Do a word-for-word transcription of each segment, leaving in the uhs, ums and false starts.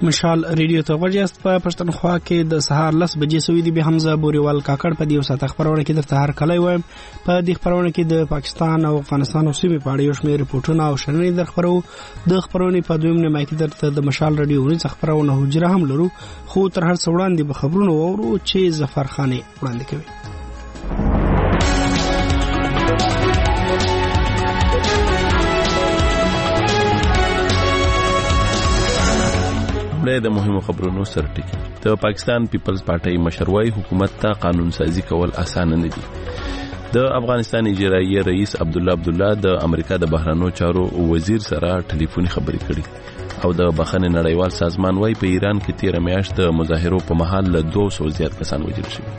مشال ریډیو ته ورجاست په پښتونخوا کې د سهار لس بجې سوي دي. به حمزه بوريوال کاکړ په دې وسات خبرونه کې درته هر کله وایم. په دې خبرونه کې د پاکستان او افغانستان او سیمې په اړه یو شمېر ریپورتونه او شننې درخبرو. د خبرونې په دویم نیمه کې درته د مشال ریډیو ورځ خبرونه حجره هم لرو. خو تر هر څه وړاندې به خبرونه وورو چې ظفر خان وړاندې کوي. د مهمو خبرونو سرټکی. د پاکستان پیپلز پارټي مشروعي حکومت ته قانون سازي کول اسانه نه دي. د افغانستان اجرایي رئیس عبد الله عبد الله د امریکا د بهرانو چارو وزیر سره ټلیفوني خبرې کړې او د بخښنې نړیوال سازمان وايي په ایران کې تیر میاشت د مظاهرو په مهال له دوه سوه زیات کسان وژل شوي.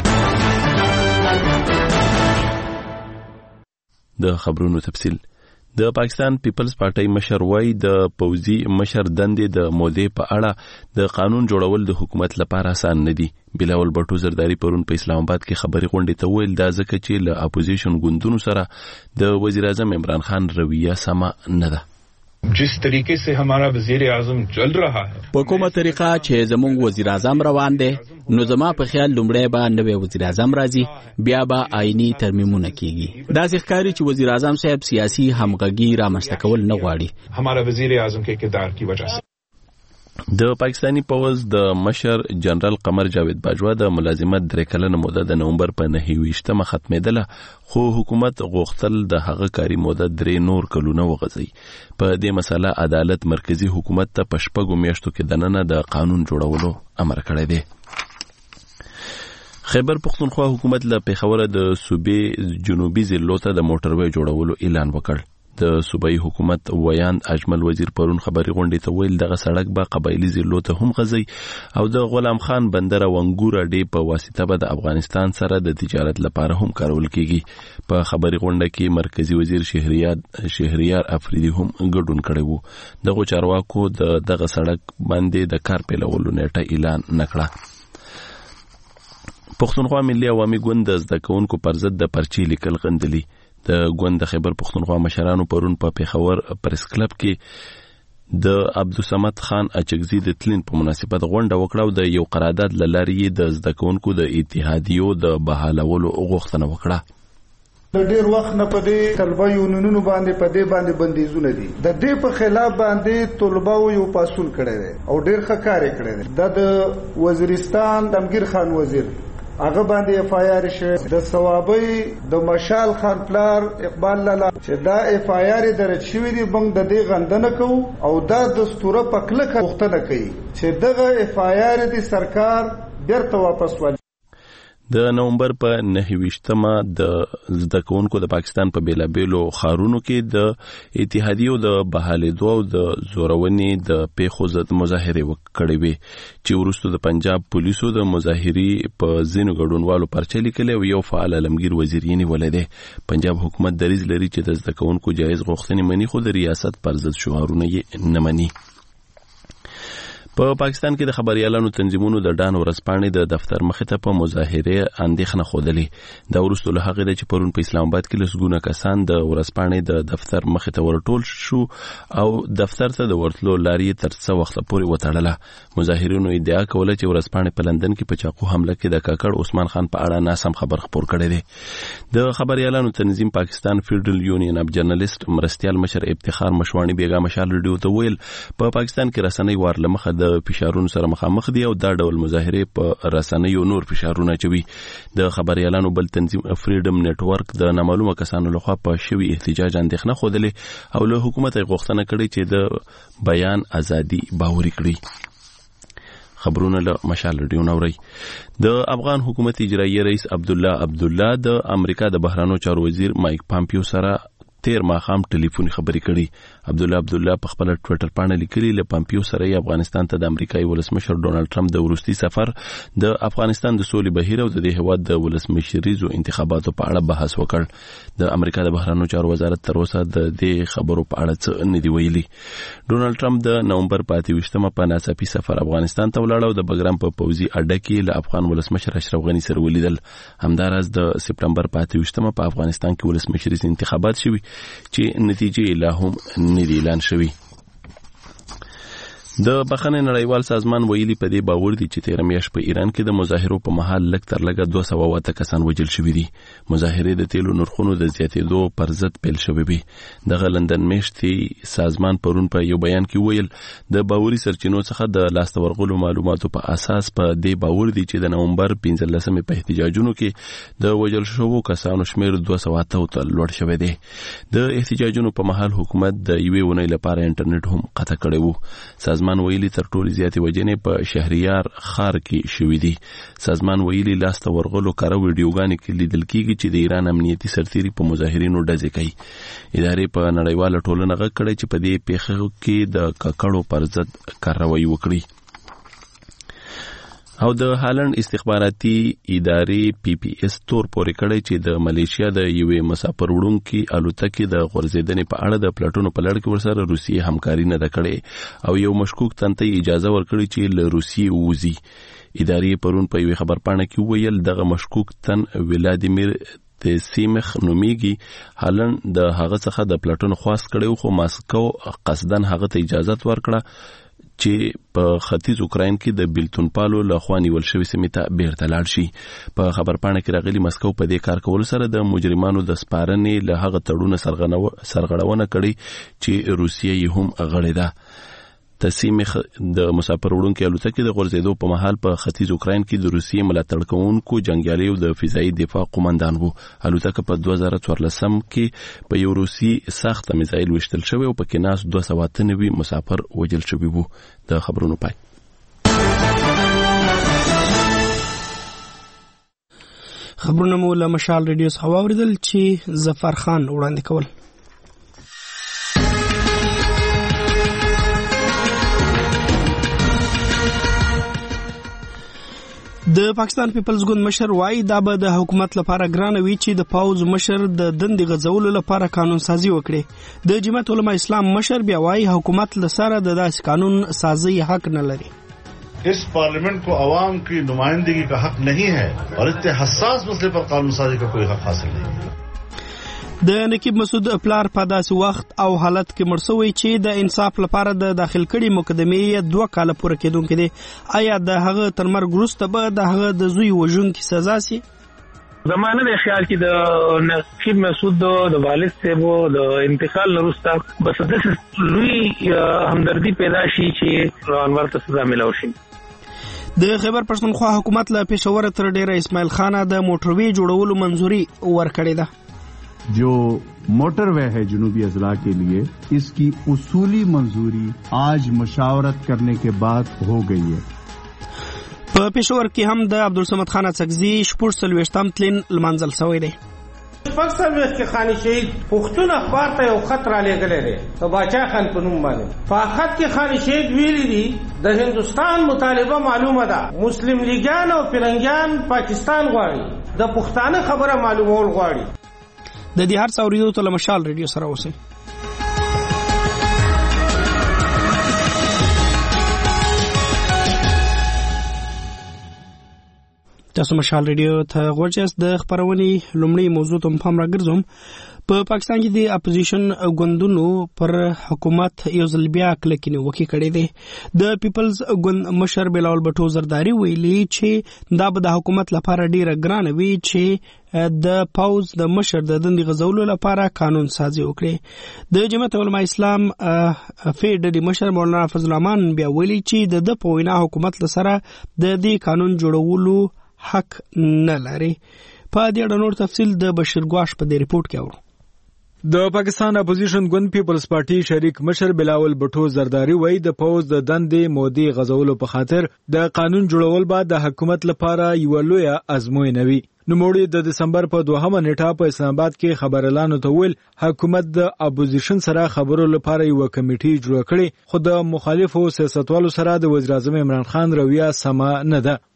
د خبرونو تفصیل. د پاکستان پیپلز پارټي مشر وايي د پوځي مشر دندې د مودې په اړه د قانون جوړول د حکومت لپاره آسان نه دي. بلاول بټو زرداری پرون په اسلام آباد کې خبري غونډې ته ویل دا ځکه چې له اپوزیشن ګوندونو سره د وزیر اعظم عمران خان رویه سم نه ده. जिस तरीके से हमारा वजीर आजम चल रहा है په کومه طریقه چې زموږ وزیر اعظم روان دی نو زما په خیال لومړی به نوی وزیر اعظم راځي بیا به آئینی ترمیمونه کیږي. دا ځکه چې وزیر اعظم صاحب سیاسي همغږي رامنځته کول نه غواړي. हमारा वजीर आजम के किरदार की वजह से د پاکستانی پوز د مشر جنرال قمر جاوید باجوا د ملازمت درې کلنه موده د نومبر په نهه ویشتمه ختمېدله خو حکومت غوښتل د هغه کاري موده درې نور کلونه وغځي. په دې مسله عدالت مرکزی حکومت ته په شپږو میاشتو کې دننه د قانون جوړولو امر کړی دی. خیبر پختونخوا حکومت له پیښور د صوبې جنوبي ضلعو ته د موټروي جوړولو اعلان وکړ. د صوبایي حکومت ویاند اجمل وزیر پرون خبري غونډې ته ویل دغه سړک به قبایلی ضلعو ته هم غځي او د غلام خان بندر او انګور اډې په واسطه به د افغانستان سره د تجارت لپاره هم کارول کیږي. په خبري غونډه کې مرکزی وزیر شهریار شهریار افریدي هم ګډون کړی وو. دغه چارواکو د دغه سړک باندې د کار پیلولو نیټه اعلان نکړه. پښتونخوا ملي عوامي ګوند د زده کوونکو پر ضد د پرچې لیکل غندلي. د ګوند د خیبر پښتونخوا مشرانو پرون په پیښور پریس کلب کې د عبدالصمد خان اچکزي د تلین په مناسبت غونډه وکړه او د یو قرارداد له لارې د زده کوونکو د اتحادیو د بحالولو غوښتنه وکړه. د ډیر وخت نه په دې طلبه یونونونو باندې په دې باندې بندیزونه دي. د دې په خلاف باندې طلبه یو پاسون کړی دی او ډیر ښه کار یې کړی دی. د وزیرستان د امګیر خان وزیر هغه باندې اف آی آر شوی د ثوابي د مشال خان پلار اقبال لالا چې دا اف آی آر درج شوی دی بنګ د دې غندنه کو او دا دستور په کلکه وختنه کوي چې دغه اف آی آر دی سرکار بیرته واپس ول. د نومبر په نهه ویشتمه د زده کوونکو د پاکستان په بیلابیلو ښارونو کې د اتحادیو د بحالېدو او د زورونې د پیښو ضد مظاهرې وکړې وې چې وروسته د پنجاب پولیسو د مظاهرې په ځینو ګډونوالو پرچې لیکلې او یو فعال علمگیر وزیر یې نیولی دی. پنجاب حکومت دریځ لري چې د زده کوونکو جایز غوښتنې مني خو د ریاست پر ضد شعارونه یې نه مني. په پاکستان کې د خبريالانو تنظیمونو د ډان ورځپاڼې د دفتر مخې ته په مظاهره اندېښنه خوده. دا وروسته له هغې چې پرون په اسلام آباد کې لسګونه کسان د ورځپاڼې د دفتر مخې ته ورټول شو او دفتر ته د ورتلو لارې تر څه وخت پورې وتړله. مظاهرینو ادعا کوله چې ورځپاڼې په لندن کې په چاقو حمله کې د کاکړ عثمان خان په اړه ناسم خبر خپور کړی دی. د خبريالانو تنظیم پاکستان فیډرل یونین اف جرنالست مرستیال مشر افتخار مشوانی بیګا مشال ریډیو ته ویل په پاکستان کې رسنۍ وارلمخه د فشارونو سره مخامخ دي او دا ډول مظاهره په رسنیو نور فشارونه چوي. د خبريالانو بل تنظیم فریډم نت ورک د نامعلومه کسانو لخوا په شوی احتجاج اندېښنه خوده او له حکومت غوښتنه کړې چې د بیان ازادي باوري کړي. خبرونه له مشال ریډیو نوري. د افغان حکومت اجرایي رئیس عبد الله عبد الله د امریکا د بهرانو چارو وزیر مایک پامپیو سره تیر ماخام ټلیفوني خبرې کړي. عبد الله عبد الله په خپل ټوئیټر باندې لیکلي له پامپیو سره افغانستان ته د امریکایي ولسمشر ډونالد ټرمپ د وروستي سفر د افغانستان د سولې بهیر او د دې هیواد د ولسمشریزو انتخاباتو په اړه بحث وکړ. د امریکا د بهرانو چارو وزارت تر اوسه د دې خبرو په اړه څه نه دی ویلي. ډونالد ټرمپ د نومبر په اته ویشتمه په ناڅاپي سفر افغانستان ته ولاړ او د بګرام په پوځي اډه کې له افغان ولسمشر اشرف غني سره ولیدل. همداراز د سپټمبر په اته ویشتمه په افغانستان کې ولسمشریز انتخابات شوي چې نتیجې لا هم نه دي اعلان شوي. د بخښنې نړیوال سازمان ویلي په دې باور دي چې تیر میاشت په ایران کې د مظاهرو په مهال لږ تر لږه دوه سوه اووه کسان وژل شوي دي. مظاهرې د تیلو نرخونو د زیاتېدو پر ضد پیل شوې وي. دغه لندن میاشتې سازمان پرون په یو بیان کې ویل د باوري سرچینو څخه د لاسته ورغلو معلوماتو په اساس په دې باور دي چې د نومبر پنځلسمې په احتجاجونو کې د وژل شوو کسانو شمېر دوه سوه اته ته لوړ شوی دی. د احتجاجونو په مهال حکومت د یوې اونۍ لپاره انټرنیټ هم قطع کړی و. سازمان ویلي تر ټولو زیاتې وژنې په شهریار ښار کې شوې دي. سازمان ویلي لاسته ورغلو کره ویډیوګانې کې لیدل کېږي چې د ایران امنیتي سرتیري په مظاهرینو ډزې کوي. ادارې په نړیواله ټولنه غږ کړی چې په دې پیښو کې د ککړو پر ضد کاروایی وکړي. او د هالند استخباراتي ادارې پی پی اس تور پورې کړی چې د ملیشیا د یوې مسافر وړونکي الوتکې د غورځېدنې په اړه د پلاټونو په لړ کې ورسره روسیې همکاري نه ده کړې او یو مشکوک تن ته اجازه ورکړي چې له روسیې ووځي. ادارې پرون په یوې خبرپاڼه کې وویل دغه مشکوک تن ولادیمیر د سیمخ نومیږي. هالند د هغه څخه د پلاټونو خواست کړی خو ماسکو قصدن هغه ته اجازه ورکړه چې په ختیځ اوکراین کې د بیلتون پالو له خوا نیول شوې سیمې ته بیرته لاړ شي. په خبرپاڼه کې راغلي مسکو په دې کار کولو سره د مجرمانو د سپارنې له هغه تړونه سرغړونه کړې چې روسیه یې هم غړې ده. تسیمخ د مسافر وړونکي الوتکې د غورځېدو په مهال په ختیځ اوکراین کې د روسیې ملاتړ کوونکو جنګیالیو د فضایي دفاع قومندان وو. الوتکه په دوه زره څوارلسم کې په یو روسي سخت میزایل وشتل شوی او پکې ناس دوه سوه اته نوي مسافر وژل شوي وو. د خبرونو پای. خبرونه مو له مشال ریډیو څخه واوریدل چې ظفر خان وړاندې کول. د پاکستان پیپلز ګوند مشر وایي دا به د حکومت لپاره ګرانه وي چې د پاوز مشر د دندې غځولو لپاره قانون سازي وکړي. د جمعیت علماء اسلام مشر بیا وایي حکومت لسره د داسې قانون سازي حق نه لري. इस पार्लियामेंट को आवाम की नुमाइंदगी का हक नहीं है और इतने हसास मसले पर कानून साजी का कोई हक हासिल नहीं है. د نقیب مسعود پلار په داسې وخت او حالت کې مړ شوی چې د انصاف لپاره د داخل کړي مقدمې دوه کاله پوره کېدونکې دي. آیا د هغه تر مرګ وروسته به د هغه د زوی وژونکي سزا سي؟ زمانه د خیال چې د نقیب مسعود د والد صاحب د انتقال وروسته بس د لوی همدردي پیدا شي چې انور ته سزا ملو شي. د خیبر پښتونخوا حکومت له پېښور تر ډیره اسماعیل خان د موټروي جوړولو منظوري ورکړې ده. जो मोटरवे है जनूबी अजला के लिए इसकी उसूली मंजूरी आज मुशावरत करने के बाद हो गई है. په پېښور کې هم د عبدالصمد خان اڅکزي شپږ څلوېښتم تلین لمانځل شوی دی. شپږ څلوېښت کې خاني شهید پښتون اخبار ته یو خط رالیږلی دی د باچا خان په نوم باندې. په خط کې خاني شهید ویلي دي د هندوستان مطالبه معلومه ده، مسلم لیګان او فرنګیان پاکستان غواړي، د پښتانه خبره معلومول غواړي. د دې هر څه اورېدو ته له مشال ریډیو سره اوسئ. تاسو مشال ریډیو ته غوږ یاست. د خبرونې لومړی موضوع ته پام راګرځوم. په پاکستان کې د اپوزیشن ګوندونو پر حکومت یو ځل بیا کلکې نیوکې کړې دي. د پیپلز ګوند مشر بلاول بټو زرداری ویلي چې دا به د حکومت لپاره ډیره ګرانه وي چې د پاوز د مشر د دندې غځولو لپاره قانون سازي وکړي. د جمعیت علماء اسلام فیډري مشر مولانا فضل الرحمن بیا ویلي چې د د په وینا حکومت لسره د دې قانون جوړولو حق نه لري. په دې اړه نور تفصیل د بشیر ګواش په دې ریپورت کې اورو. د پاکستان اپوزیشن ګوند پیپلز پارټي شریک مشر بلاول بټو زرداری وایي د پوز د دندې مودي غزولو په خاطر د قانون جوړول بعد د حکومت لپاره یو لوی ازموینه وي. نوموړي د دسمبر په دوهمه نیټه په اسلام آباد کې خبر اعلان وکړ حکومت د اپوزیشن سره خبرو لپاره یو کمیټي جوړ کړي، خو د مخالفو سیاستوالو سره د وزیر اعظم عمران خان رویه سم نه ده.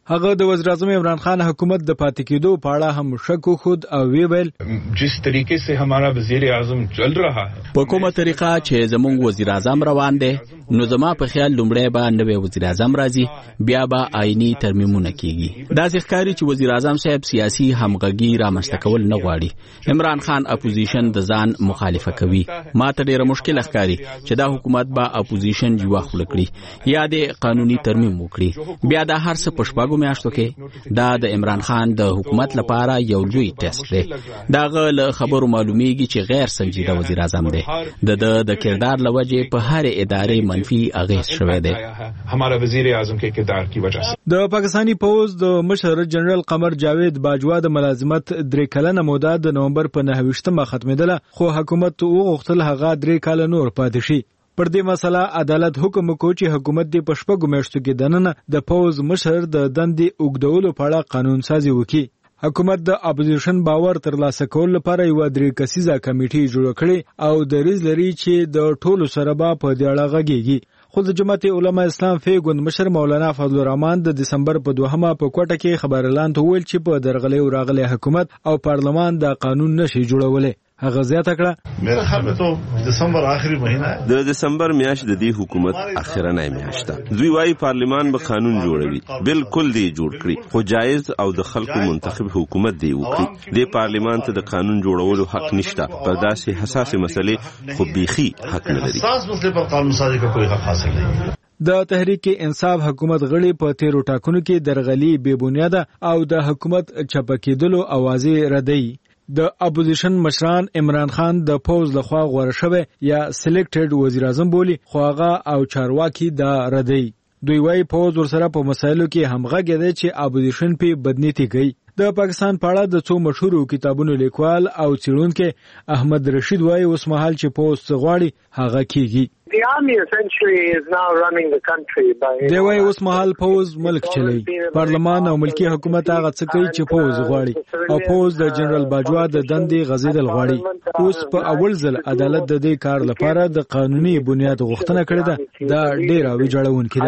هغه د وزیر اعظم عمران خان حکومت د پاتې کېدو په اړه هم شک وخود او وی ویل جس طریقے سے ہمارا وزیر اعظم چل رہا ہے په کومه طریقه چې زموږ وزیر اعظم روان دی نو زما په خیال لومړی به نوی وزیر اعظم راځي بیا به آئینی ترمیمونه کیږي دا ښکاري چې وزیر اعظم صاحب سیاسي همغږي رامنځته کول نه غواړي عمران خان اپوزیشن د ځان مخالفه کوي ماته ډیره مشکل ښکاري چې دا حکومت به اپوزیشن جوړ کړي یا د قانوني ترمیم وکړي بیا دا هر څه پښپاګو میاشتو کې دا د عمران خان د حکومت لپاره یو لوی ټیسټ دی دا غل خبرو معلومیږي چې غیر سنجیده وزیر اعظم دی د د کردار لوجه په هر ادارې منفي اغیز شوی دی ہمارا وزیر اعظم کے کردار کی وجہ سے د پاکستانی پوز د مشر جنرال قمر جاوید باجوا د ملازمت درې کلنه موده د نومبر په نهه ویشتمه ختمېدله خو حکومت وغوښتل هغه درې کال نور پاتې شي پر دې مسله عدالت حکم وکړ چې حکومت د پښپګو میاشتو کې دننه د پوز مشر د دندې اوږدولو په اړه قانون سازي وکړي حکومت د اپوزیشن باور ترلاسه کول لپاره یو درې کسیزه کمیټه جوړ کړي او دریځ لري چې د ټولو سره به په دې اړه غږیږي خو د جماعت علماء اسلام فیګوند مشر مولانا فضل الرحمن د دسمبر په دوهمه په کوټه کې خبر اعلان ویل چې په درغلي او راغلي حکومت او پارلمان د قانون نشي جوړولای هغه زیاته کړه میرا خیال میں تو دسمبر آخری مہینہ ہے د دسمبر میاشت د دې حکومت اخرنۍ میاشت ده دوی وايي پارلیمان به قانون جوړوي بالکل دی جوړ کړی خو جایز او د خلکو منتخب حکومت دی وکړي د پارلیمان ته د قانون جوړولو حق نشته په داسې حساس مسلې خو بيخي حق نه لري حساس مسلې پر قانون سازی کا کوئی حق حاصل نہیں د تحریک انصاف حکومت غړي په تیرو ټاکنو کې درغلي بے بنیاده او د حکومت چپکېدلو اوازې ردی د اپوزیشن مشران عمران خان د پوز لخوا غوړه شوی یا سلیکټډ وزیر اعظم بولی خو هغه او چارواکي دا ردی دوی وايي پوز ورسره په مسایلو کې همغږی دی چې اپوزیشن په بدنيتي کوي د پاکستان په اړه د څو مشهورو کتابونو لیکوال او څېړونکو احمد رشید وايي اوس مهال چې پوز غواړي هغه کیږي The army essentially is now running the country by دی وايي اوس مهال پوز ملک چلی پارلمان او ملکی حکومت هغه څه کوي چې پوز غواړي او پوز د جنرال باجوا د دندې غزیدل غواړي اوس په اول ځل عدالت د دې کار لپاره د قانوني بنیاد غوښتنه کړې ده دا ډیره ویجاړونکې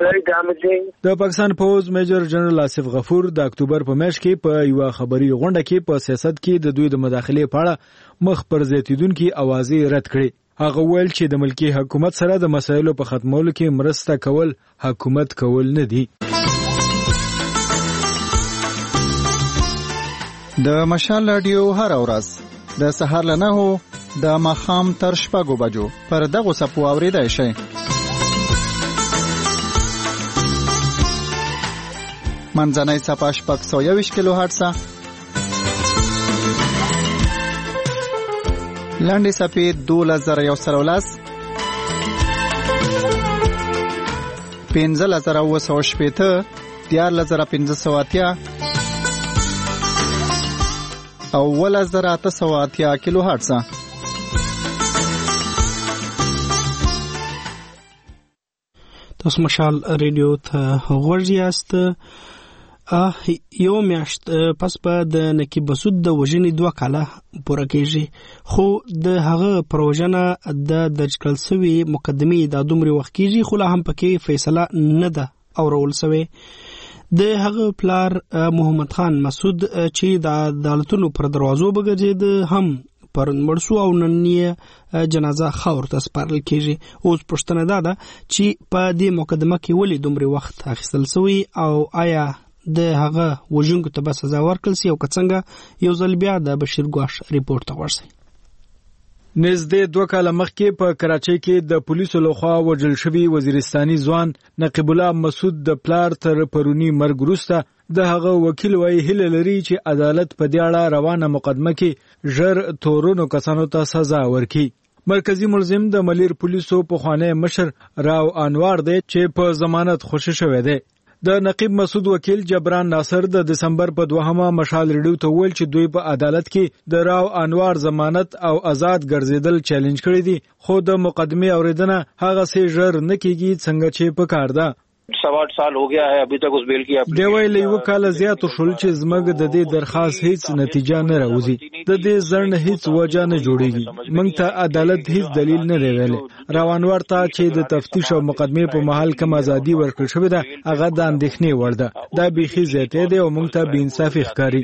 ده د پاکستان پوز میجر جنرال آصف غفور د اکتوبر په میاشت کې په یو خبري غونډه کې په سیاست کې د دوی د مداخلې په اړه مخ پر زیاتیدونکو اوازې رد کړې هغه ویل چې د ملکی حکومت سره د مسایلو په ختمولو کې مرسته کول حکومت کول نه دي د مشال رادیو هر ورځ د سهار له نهو د ماښام تر شپږو بجو پر دغه صفو اوریدای شئ منځنۍ صفه شپږ سوه یوویشت کیلو هرټزه لاندې صفې دولس زره یو سل او لس پنځلس زره اووه سوه شپېته دیارلس زره پنځه سوه اتیا او اوولس زره اته سوه اتیا کیلو هرټزه تاسو مشال ریډیو ته غوږ یاست یو میاشت پس په د نقیب مسعود د وژنې دوه کاله پوره کېږي خو د هغه پروژنه د درج کړل شوی مقدمې د دومره وخت کېږي خو لا هم پکې فیصله نه ده اورول شوی د هغه پلار محمد خان مسعود چې د عدالتونو پر دروازو بګرځید هم پرون مرسو او نننی جنازه خاور ته سپارل کېږي اوس پوښتنه ده چې په دې مقدمه کې ولې دومره وخت اخیستل شوی او آیا د هغه وژونکو ته به سزا ورکړل شي او که څنګه یو ځل بیا د بشیر ګواښ ریپورت ته ورسئ نږدې دوه کاله مخکې په کراچۍ کې د پولیسو لخوا وژل شوی وزیرستاني ځوان نقیب الله مسعود د پلار تر پرونی مرګ وروسته د هغه وکیل وايي هیله لري چې عدالت په دې اړه روانه مقدمه کې ژر تورونو کسانو ته سزا ورکړي مرکزی ملزم د ملیر پولیسو پخوانی مشر راو انوار دی چې په ضمانت خوشی شوی دی د نقیب مسعود وکیل جبران ناصر د دسمبر په دوهمه مشال ریډیو ته ویل چې دوی په عدالت کې د راو انوار ضمانت او آزاد ګرځیدل چیلنج کړی دي خو د مقدمه اوریدنه هغه سي ژر نه کیږي څنګه چې په کار ده सवा आठ साल हो गया है अभी तक उस बिल की دی ویلي وکاله زیات شول چې زمګ د دې درخواست هیڅ نتیجه نه راوځي د دې ځړن هیڅ وجه نه جوړیږي موږ ته عدالت هیڅ دلیل نه دی ویلي روانوار ته چې د تفتیش او مقدمه په محل کوم ازادي ورکړل شوې ده هغه د اندېښنې وړ ده دا بيخي زیاته دی او موږ ته بې انصافي ښکاري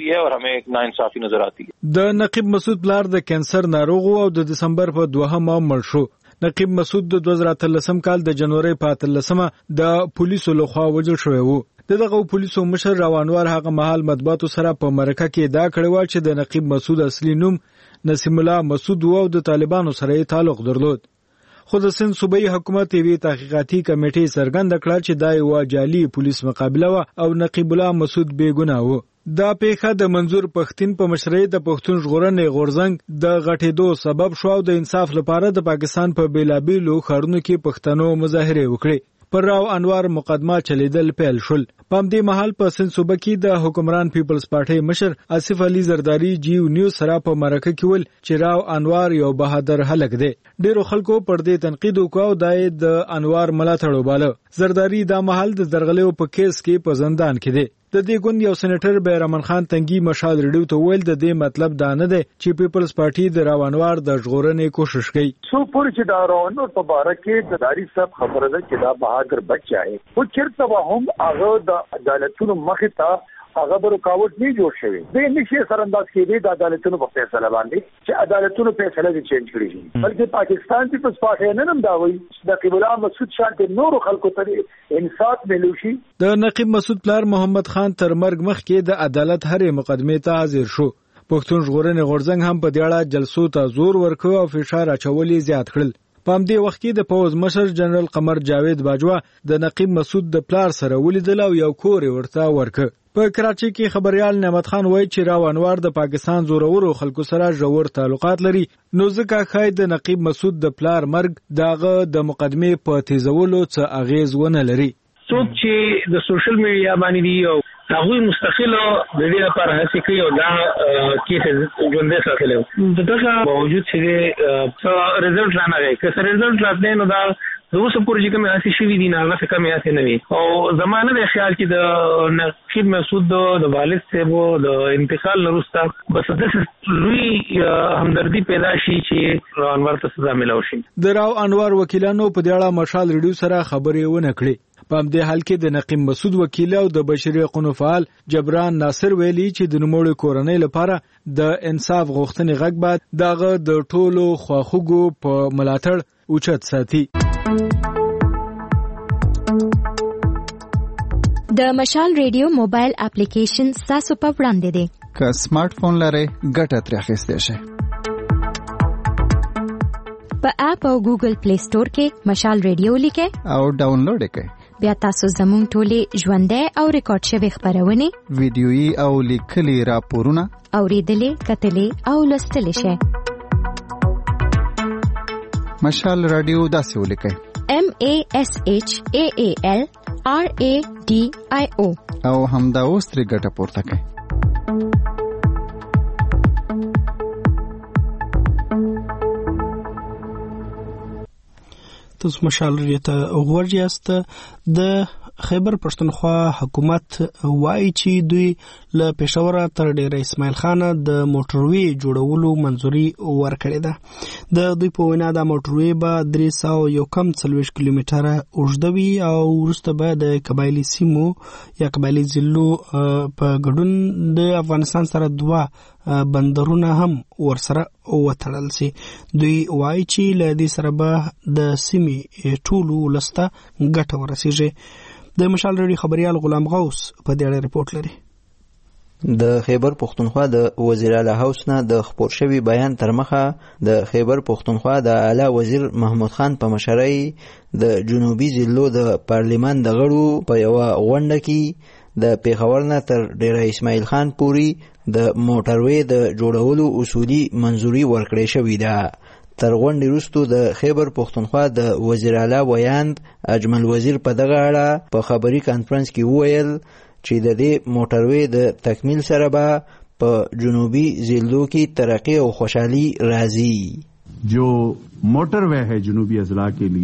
د نقیب مسعود پلار د کانسر ناروغ او د دسمبر په دوهمه مړ شو نقیب مسعود د دوه زره اتلسم کال د جنوري په اتلسمه د پولیسو لخوا وژل شوی وو دغه پولیسو مشر روانوار هغه مهال مطبوعاتو سره په مرکه کې دا کړی و چې د نقیب مسعود اصلي نوم نسیم الله مسعود و او د طالبانو سره تعلق درلود خو د سند صوبایي حکومت یوې تحقیقاتي کمیټې څرګند کړ چې دا یو جعلي پولیس مقابله و او نقیب الله مسعود بې ګناه و دا پیښه د منظور پښتين په مشرۍ د پښتون ژغورنې غورځنګ د غټېدو سبب شو او د انصاف لپاره د پاکستان په بیلابیلو ښارونو کې پښتنو مظاهره وکړي پر راو انوار مقدمه چلیدل پیل شول پام دې محل په سند صوبه کې د حکمران پیپلز پارټي مشر آصف علي زرداری جیو نیوز سره په مرکه کې ول چې راو انوار یو بهادر هلک دی ډیرو خلکو پر دې تنقید وکاو د انوار ملاتړ وباله زرداری دا محل د درغلیو په کیس کې په زندان کې دی د دې ګوند یو سېنیټر بیرمن خان تنګي مشال ریډیو ته ویل د دې مطلب دا نه دی چې پیپلز پارټي د راونوار د ژغورنې کوشش کوي سو پور چې دا راونو په باره کې د داری صاحب خبره ده چې دا بهادر بچا ہے او چیرته هم هغه د عدالتونو مخې ته هغه به رکاوټ نه جوړ شوی د نشي سرانداز کې د عدالتونو په فیصله باندې چې عدالتونو فیصله دي چینج کړي بلکې پاکستان کې پس پاکه نه نم دا وایي د نقیب الله مسعود شانت نور خلکو ته انصاف ملوشي د نقیب مسعود پلار محمد خان تر مرګ مخکې د عدالت هرې مقدمه ته حاضر شو پښتون ژغورنې غورځنګ هم په دې اړه جلسو ته زور ورکړ او فشار اچولي زیات کړل پام دې وخت کې د پوز مشر جنرال قمر جاوید باجوا د نقیب مسعود د پلار سره ولیدل او یو کور ورته ورکړ په کراچي کې خبريال نعمت خان وایي چې راو انوار د پاکستان زورورو خلکو سره ژور تعلقات لري نو ځکه خای د نقیب مسعود د پلار مرګ داغه د مقدمه په تیزولو څه اغیز ونه لري څوک چې د سوشل میډیا باندې دی او هغه مستقل د دې لپاره هڅه کوي او دا کیسه ژوندۍ ساتلو دغه باوجود چې رزلټ را نه راځي که رزلټ راتلې نو دا زه اوس پورې کومه هڅه شوې دي نه هغه کومه هڅه نه وي او زمانه د خیال چې د نقیب مسعود د والد صاحب د انتقال وروسته بس د لوی همدردي پیدا شي چې انوار ته سزا ملو شي د راو انوار وکیلانو په دې اړه مشال ریډیو سره خبرې ونه کړې په دې حال کې د نقیب مسعود وکیل او د بشري حقوقو فعال جبران ناصر ویلي چې د نوموړي کورنۍ لپاره د انصاف غوښتنې غږ بعد دغه د ټولو خواخوږو په ملاتړ اوچت ساتي د مشال ریډیو موبایل اپلیکیشن تاسو په وړاندې دی که سمارټ فون لرئ ګټه ترې اخیستی شئ په اپ او ګوګل پلی سٹور کې مشال ریډیو لیکئ او ډاونلوډ یې کړئ بیا تاسو زموږ ټولې ژوندۍ او ریکارډ شوي خبرونه ویډیويي او لیکلي راپورونه اوریدلې کتلې او لوستلې شئ مشال رادیو داسې ولیکئ M A S H A A L R A D I O او همدا اوس ترې ګټه پورته کړئ تاسو مشال ریډیو ته غوږ یاست د خیبر پښتونخوا حکومت وایي چې دوی له پېښور تر ډېر اسماعیل خان د موټروي جوړولو منځوري ورکړې ده د دوی په وینا د موټروي به درې سوه یو کم څلوېښت کیلومتره اوږده وي او وروسته به د قبایلي سیمو یا قبایلي ضلعو په ګډون د افغانستان سره دوه بندرونه هم ورسره وتړل سي دوی وایي چې له دې سره به د سیمې ټولو ولسته ګټه ورسیږي د مشال ریډیو خبريال غلام غوث په دې اړه رپورټ لري د خیبر پښتونخوا د وزیر اعلی هاوس نه د خبر شوی بیان تر مخه د خیبر پښتونخوا د اعلی وزیر محمود خان په مشرۍ د جنوبي ضلعو د پارلیمان د غړو په یو غونډه کې د پیښور نه تر ډیره اسماعیل خان پوری د موټروي د جوړولو اصولي منځوري ورکړې شوې ده تر غونډې وروسته د خیبر پښتونخوا د وزیر اعلی ویاند اجمل وزیر په دغه اړه په خبري کانفرنس کې وویل چې د دې موټروي د تکمیل سره به په جنوبي ضلعو کې ترقی او خوشحالي راځي जो मोटरवे है जनूबी अजला के लिए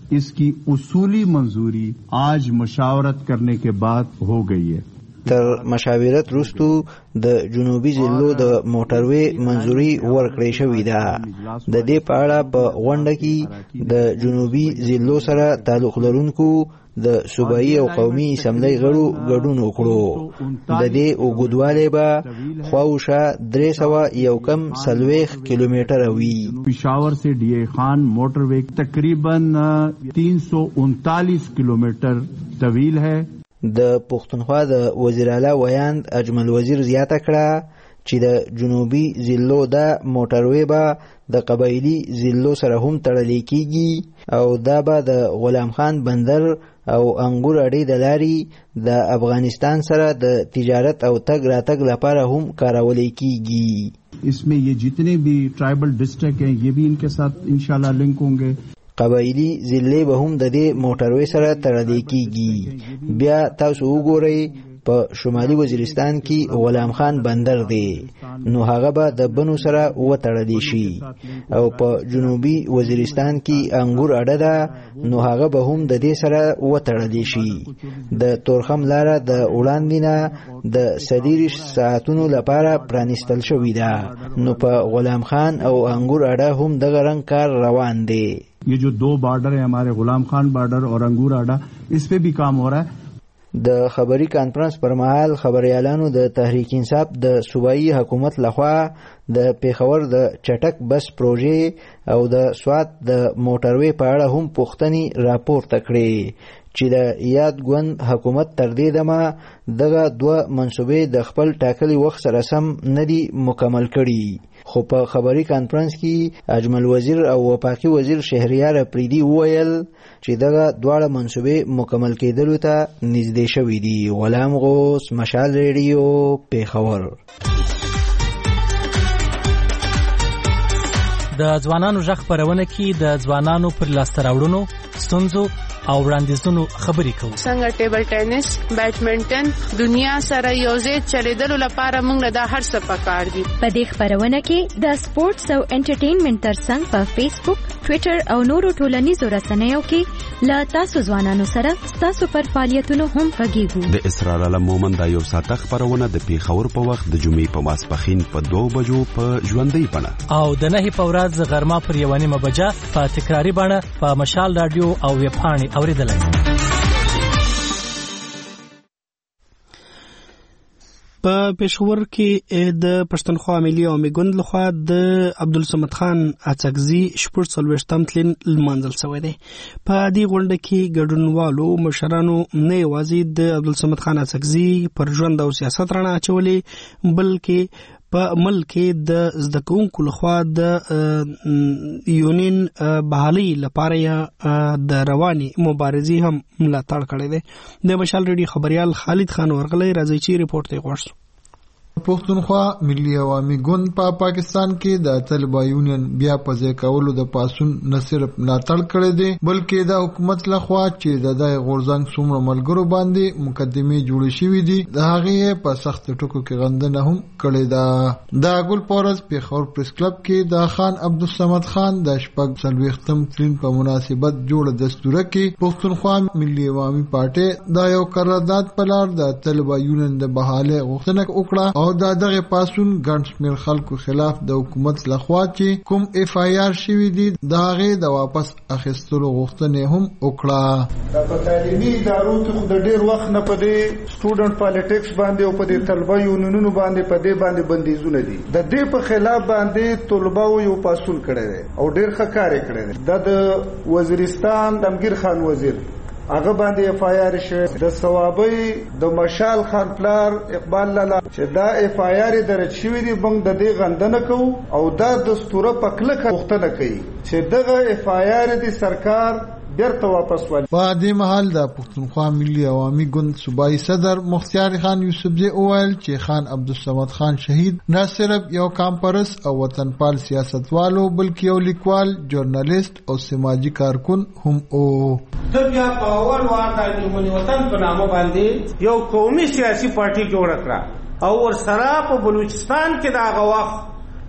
इसकी उसूली मंजूरी आज मुशावरत करने के बाद हो गई है। تر مشاورت وروسته د جنوبي ضلعو د موټروي منځوري ورکړې شوې ده. د دې په اړه په غونډه کې د جنوبي ضلعو سره تعلق لرونکو د صوبایي او قومي اسمبلی غړو ګډون وکړو. د دې اوږدوالی به خواوشا درې سوه یو کم څلوېښت کیلومتره وي. پېښور سے ڈی اے خان موٹر وے تقریباً تین سو انتالیس کلومیٹر طویل ہے. د پښتونخوا د وزیر اعلی ویاند اجمل وزیر زیاته کړه چې د جنوبي ضلعو د موټروي به د قبایلي ضلعو سره هم تړل کېږي او دا به د غلام خان بندر او انګور اډې د لارې د افغانستان سره د تجارت او تګ راتګ لپاره هم کارول کېږي. اس میں یہ جتنے بھی ٹرائبل ڈسٹرکٹ ہیں یہ بھی ان کے ساتھ انشاءاللہ لنک ہوں گے. قبایلی ضلعې به هم د دې موټروي سره تړل کېږي. بیا تاسو وګورئ په شمالي وزیرستان کې غلام خان بندر دی نو هغه به د بنو سره وتړل شي او په جنوبي وزیرستان کې انګور اډه ده نو هغه به هم د دې سره وتړل شي. د تورخم لاره د وړاندې نه د سدیرش ساعتونو لپاره پرانیستل شوې ده نو په غلام خان او انګور اډه هم دغه رنګ کار روان دی. یہ جو دو بارڈر ہیں ہمارے غلام خان بارڈر اور انگور اڈا اس پہ بھی کام ہو رہا ہے. د خبري کانفرنس پر مهال خبريالانو د تحریک انصاف د صوبایي حکومت لخوا د پیښور د چټک بس پروژې او د سوات د موټروي په اړه هم پوښتنې راپورته کړې چې د یاد ګوند حکومت تر دې دمه دغه دوه منصوبې د خپل ټاکلي وخت سره سم نه دي مکمل کړي. خو په خبري کانفرنس کې اجمل وزیر او وفاقي وزیر شهریار اپریدي وویل چې دغه دواړه منصوبې مکمل کېدلو ته نږدې شوې دي. غلام غوث، مشال ریډیو، پیښور. د ځوانانو غږ خپرونه کې د ځوانانو پر لاسته راوړنو، ستونزو او وړاندیزونو خبرې کوو. څنګه ټیبل ټینس، بیډمنټن دنیا سره یوځای چلیدلو لپاره موږ له دا هر څه پکار دي. په دې خبرونه کې د سپورتس او انټرټینمنټ ترڅنګ په فیسبوک، ټوئیټر او نورو ټولنیزو رسنیو کې له تاسو ځوانانو سره تاسو پر فعالیتونو هم غږیږو. د اسرار علم مومن دا یو ساعته خبرونه د پیښور په وخت د جمعې په ماسپښین په دوه بجو په ژوندۍ بڼه او د نهي په ورځ غرمه پر یوه نیمه بجه په تکراري بڼه په مشال رادیو او ویبپاڼې اوریدلای. په پېښور کې د پښتونخوا ملي عوامي ګوند لخوا د عبدالصمد خان اڅکزي شپږ څلوېښتم تلین لمانځل شوی دی. په دې غونډه کې ګډونوالو مشرانو نه یوازې د عبدالصمد خان اڅکزي پر ژوند او سیاست رڼا اچولې بلکې په ملک کې د زده کوونکو لخوا د یونین بحالۍ لپاره د رواني مبارزې هم ملاتړ کړی دی. د مشال ریډیو خبريال خالد خان ورغلی راځي چې ریپورت یې غوښتو. پښتونخوا ملي عوامي ګوند په پا پاکستان کې د طلبه یونین بیا په ځای کولو د پاسون نه صرف ملاتړ کړی دی بلکې د حکومت لخوا چې د دای غورځنګ څومره ملګرو باندې مقدمې جوړې شوې دي د هغې په سخت ټکو کې غندنه هم کړې ده. د ګل پورز پیښور پریس کلب کې د خان عبدالصمد خان د شپږ څلوېښتم تلین په مناسبت جوړه دستوره کې پښتونخوا ملي عوامي پارټي د یو قرارداد په لار د طلبه یونین د بحالۍ غوښتنه وکړه او دا دغه پاسون ګڼ شمېر خلکو خلاف د حکومت لخوا چې کوم اف آی آر شوي دي د هغې د واپس اخیستلو غوښتنې هم وکړه. دا په تعلیمي ادارو کې خو د ډېر وخت نه په دې سټوډنټ پالیټکس باندې او په دې طلبه یونینونو باندې په دې باندې بندیزونه دي. د دې په خلاف باندې طلباو یو پاسون کړی دی او ډېر ښه کار یې کړی دی. دا د وزیرستان د امګیر خان وزیر هغه باندې اف آی آر شوی د ثوابي د مشال خان پلار اقبال لالا چې دا اف آی آر درج شوی دی موږ د دې غندنه کوو او دا دستور په کلکه غوښتنه کوي چې دغه اف آی آر دی سرکار بیرته واپس ول. په دې محل د پښتونخوا ملي عوامي ګوند صوبایي صدر مختیار خان یوسفزي اویل چې خان عبدالصمد خان شهید نه صرف یو کامپرس او وطنپال سیاستوالو بلکې یو لیکوال، ژورنالیست او سماجی کارکون هم او. د بیا په اول وار د انجمن وطن په نامه باندې یو قومي سیاسي پارټي جوړ کړه او ورسره په بلوچستان کې دا غوښ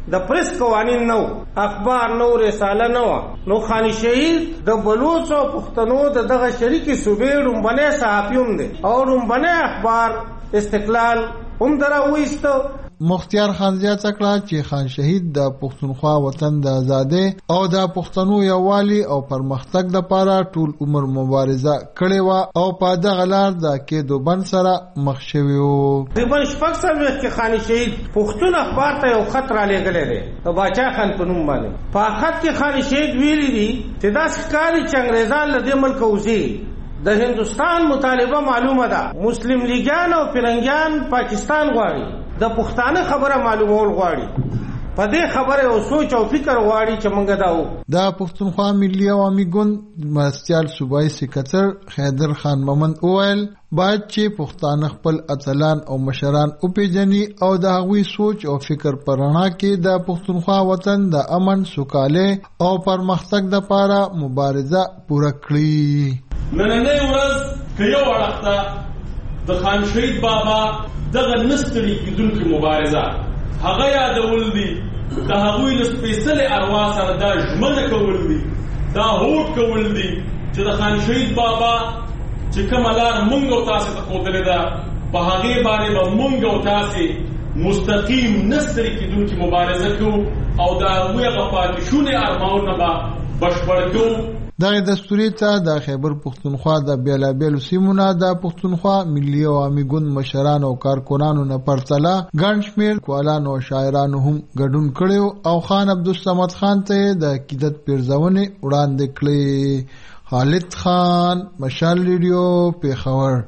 د پریس قوانین نو، اخبار نو، رساله نو. نو خان شهید د بلوچ او پښتنو د دغه شریکي صوبې لومبنی صحافیون دی او لومبنی اخبار استقلال هم درا وایستو. مختیار خان زیاته کړه چې خان شهید د پښتونخوا وطن د آزادۍ او د پښتنو یووالي او پرمختګ لپاره ټول عمر مبارزه کړې و او په دغه لار د کېدو بند سره مخ شوی و. تقریبا شپږ څلوېښت کې خان شهید پښتون اخبار ته یو خط را لېږلی دی د باچا خان په نوم باندې. په خط کې خان شهید ویلي دي چې داسې ښکاري چې انګریزان له دې ملکه وځي. د هندوستان مطالبه معلومه ده، مسلم لیګیان او فرنګیان پاکستان غواړي، د پښتانه خبره معلومول غواړي. په دې خبره او سوچ او فکر غواړي چې موږ دا و. د پښتونخوا ملي عوامي ګوند مرستیال صوبایي سکرټر خیدر خان مومند وویل باید چې پښتانه خپل اتلان او مشران وپیژني او د هغوی سوچ او فکر په رڼا کې د پښتونخوا وطن د امن، سوکالۍ او پرمختګ لپاره مبارزه پوره کړي. نننۍ ورځ که یو اړخته د خان شهید بابا دغه نستړي کېدونکې مبارزه هغه یادول دي، د هغوی له سپېڅلې اروا سره دا ژمنه کول دي، دا هوډ کول دي چې د خان شهید بابا چې کومه لار مونږ او تاسې ته ښودلې ده په هغې باندې به مونږ او تاسې مستقیم نستړي کېدونکې مبارزه کوو او د هغوی هغه پاتې شونې ارمانونه به بشپړ کوو. دغه دستوري ته د خیبر پښتونخوا د بیلابیلو سیمو نه د پښتونخوا ملي عوامي ګوند مشران او کارکنانو نه پرتله ګڼ شمېر لیکوالانو او شاعرانو هم ګډون کړی او خان عبدالصمد خان ته د عقیدت پیرزونې وړاندې کړې. خالد خان، مشال ریډیو، پیښور.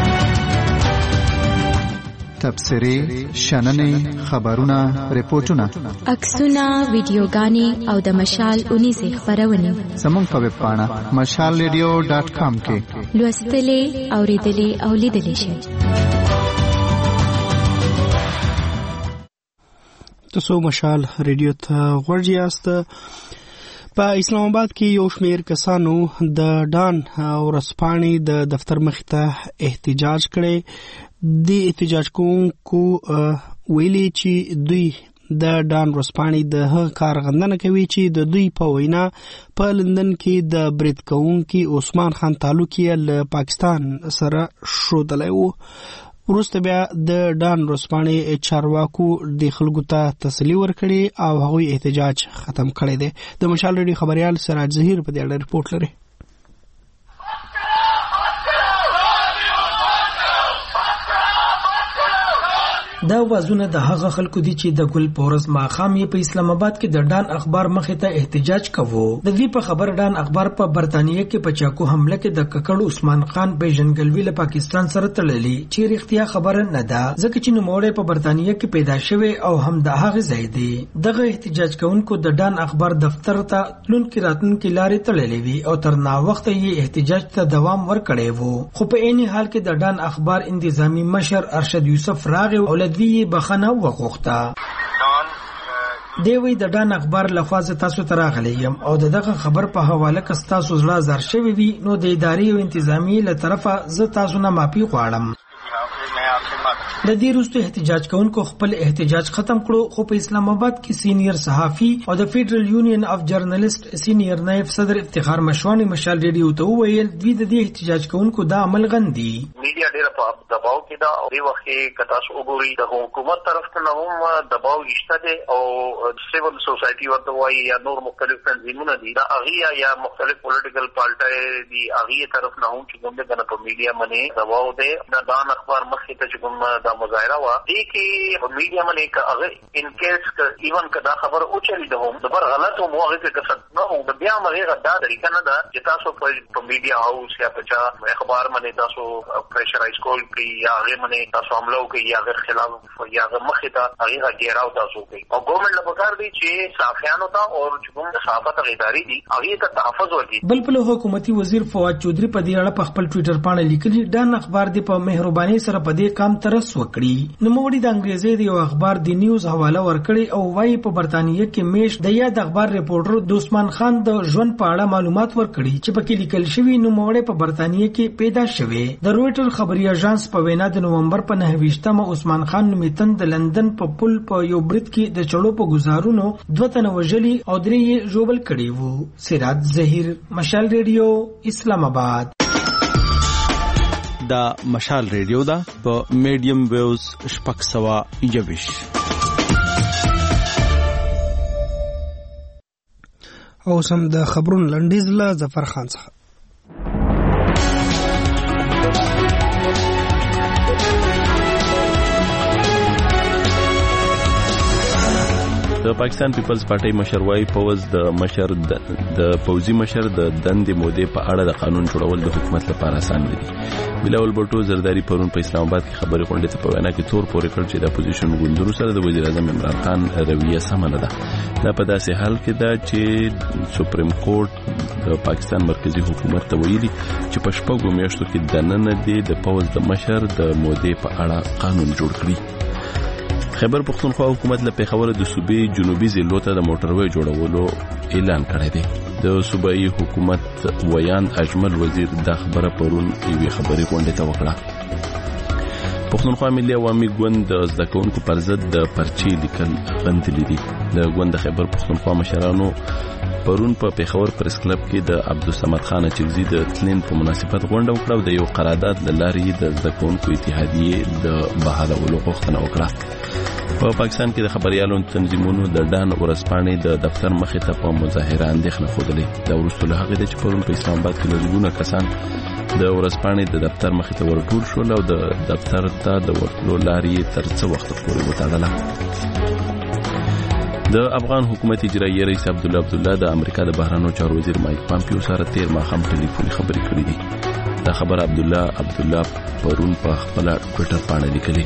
تبصرې، شننې، خبرونه، ریپورتونه، عکسونه، ویډیوګانې او د مشال اونیزې خپرونې زموږ په ویب پاڼه مشال ریډیو ډاټ کام کې لوستلې، اورېدلې او لیدلې شئ. تاسو مشال ریډیو ته غوږ یاست. په اسلام آباد کې یو شمېر کسانو د ډان ورځپاڼې د دفتر مخې ته احتجاج کړی. د احتجاج کوونکو ویلي چې دوی د ډان ورځپاڼې د هغه کار غندنه کوي چې د دوی په وینا په لندن کې د برید کوونکي عثمان خان تعلق یې له پاکستان سره ښودلی و. وروسته بیا د ډان ورځپاڼې چارواکو د خلکو ته تسلي ورکړې او هغوی احتجاج ختم کړی دی. د مشال ریډیو خبریال سراج ظهیر په دې اړه رپورټ لري. دا وازونه د هغه خلکو دي چې د ګل پورس ماخام یې په اسلام آباد کې د ډان اخبار مخې ته احتجاج کوو. د دې په خبر ډان اخبار په برتانیې کې په چاکو حمله کې د ککړ عثمان خان پیژنګلوي له پاکستان سره تړلې چې رښتیا خبره نه ده ځکه چې نوموړی په برتانیې کې پیدا شوی او هم د هغه ځای دی. دغه احتجاج کوونکو د ډان اخبار دفتر ته تلونکي راتلونکي لارې تړلې وي او تر ناوخته یې احتجاج ته دوام ورکړی وو. خو په عین حال کې د ډان اخبار انتظامی مشر ارشد یوسف راغی او دوی بخنه وغوښته. دی وی د ډان اخبار لخوا زه تاسو ته راغلی یم او دغه خبر په حواله که ستاسو زړه زار شوی وي نو د ادارې او انتظامی له طرفه زه تاسو نه معافي غواړم. د دې وروسته احتجاج کوونکو خپل احتجاج ختم کړو خو په اسلام آباد کې سینیئر صحافي او د فیډرل یونین اف جرنالست سینیئر نائب صدر افتخار مشوانی مشال ریډیو ته وویل دوی د دې احتجاج کوونکو دا عمل غندي. میډیا ډېر په دباو کې دا او دی وخت کې کتا سو وګوري د حکومت طرف ته هم دباو شته دي او سیول سوسایټي ورته وایي یا نور مختلف تنظیمونه دي دا اغه یا مختلف پولیټیکل پارټي دي اغه طرف نه هم چې کوم د په میډیا باندې دباو دي دا دان اخبار مخې ته چې کوم دا مظاهره وا دي کې په میډیا باندې کا اغه ان کیس ایون کدا خبر او چلی ده هم د بر غلط او موغه کې کسب نه او بیا مغه دا طریقه نه ده چې تاسو په میډیا هاوس یا په چا اخبار باندې تاسو پریشرایز کول کی یا هغه باندې تاسو حمله کوي یا غیر خلاف یا مخې ته هغه غیراو تاسو کوي او ګورنمنت له پکار دی چې صحافیانو ته او چې کوم صحافت غیداری دي هغه ته تحفظ ورکړي. بل په حکومتي وزیر فواد چودھری په دې اړه په خپل ټوئیټر باندې لیکلي ډان اخبار دی په مهرباني سره په دې کام ترسو وکړي. نوموړي د انګریزي د یو اخبار د نیوز حواله ورکړي او وايي په برتانیې کې میش د یاد اخبار ریپورټر د عثمان خان د ژوند په اړه معلومات ورکړي چې پکې لیکل شوی نوموړی په برتانیې کې پیدا شوی. د رويټر خبري اژانس په وینا د نومبر په نهه ویشتمه عثمان خان نومیتن د لندن په پل په یو برید کې د چړو په گزارونو دوه تنه وژلي او درې یې ژوبل کړي وو. سراج ظهیر، مشال ریډیو، اسلام آباد. دا مشال ریډیو دا په میډیم ویوز شپږ سوه یوویش. او سم د خبرونو لنډیز له ظفر خان څخه. د پاکستان پیپلز پارټي مشر وايي پوز د مشر د پوزي مشر د دندې مودې په اړه د قانون جوړول د حکومت لپاره آسان دي. بلاول بټو زرداری پرون په اسلام آباد کې خبري غونډې ته په وینا کې تور پورې کړ چې د اپوزیشن ګوندونو سره د وزیر اعظم عمران خان رویه سم نه ده. دا په داسې حال کې ده چې سپریم کورټ د پاکستان مرکزی حکومت ته ویلي چې په شپږو میاشتو کې د نن دی د پوز د مشر د مودې په اړه قانون جوړ کړي. خیبر پختونخوا حکومت له پیښور د صوبې جنوبي ضلعو ته د موټروي جوړولو اعلان کړی دی. د صوبایي حکومت ویان اجمل وزیر د خبره پرون یوې خبري غونډې ته وکړه. پختونخوا ملي عوامي ګوند د زده کوونکو پر ضد د پرچې لیکل غندلي دي. د ګوند د خیبر پختونخوا مشرانو پرون په پیښور پریس کلب کې د عبدالصمد خان چغزي د تلین په مناسبت غونډه وکړه او د یو قرارداد له لارې د زده کوونکو اتحادیې د بحالولو غوښتنه وکړه. په پاکستان کې د خبريالو تنظیمونو د ډان ورسپانې د دفتر مخې ته په مظاهره اندېښنه خوده. دا وروسته له هغې چې پرون په اسلام آباد کې لږونه کسان د ورسپانې د دفتر مخې ته ورټول شول او د دفتر ته د ورتلو لارې تر څه وخت پورې وتړله. د افغان حکومت اجرایي رئیس عبدالله عبدالله د امریکا د بهرنیو چارو وزیر مایک پامپیو سره تیر ماښام ټلیفوني خبرې کړې دي. دا خبر عبدالله عبدالله پرون په خپل ټویټر باندې لیکلي.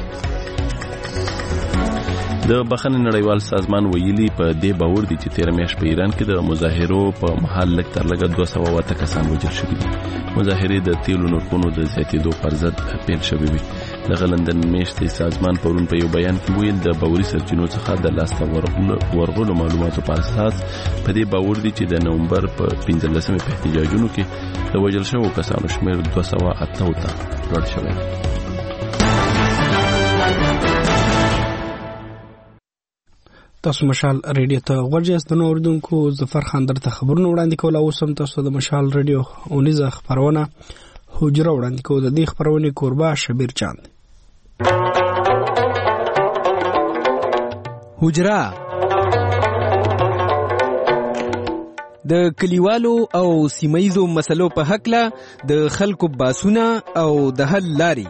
د بخښنې نړیوال سازمان ویلي په دې باور دي چې تیر میاشت په ایران کې د مظاهرو په مهال لږ تر لږه دوه سوه اوته کسان وژل شوي دي. مظاهرې د تیلو نرخونو د زیاتېدو پر ضد پیل شوې وي. دغه لندن میاشتې سازمان پرون په یو بیان کې ویل د باوري سرچینو څخه د لاسته ورغلو معلوماتو په اساس په دې باور دي چې د نومبر په پنځلسمې په احتجاجونو کې د وژل شوو کسانو شمېر دوه سوه اته ته لوړ شوی. تاسو مشال ریډیو ته ورجاست د اوردونکو ظفر خان درته خبرونه وړاندې کول او سم تاسو د مشال ریډیو اونیزه خبرونه حجره وړاندې کول د دې خبرونه قربا شبیر چاند. حجره د کلیوالو او سیمایزو مسلو په حق له د خلکو باسونه او د حل لاري.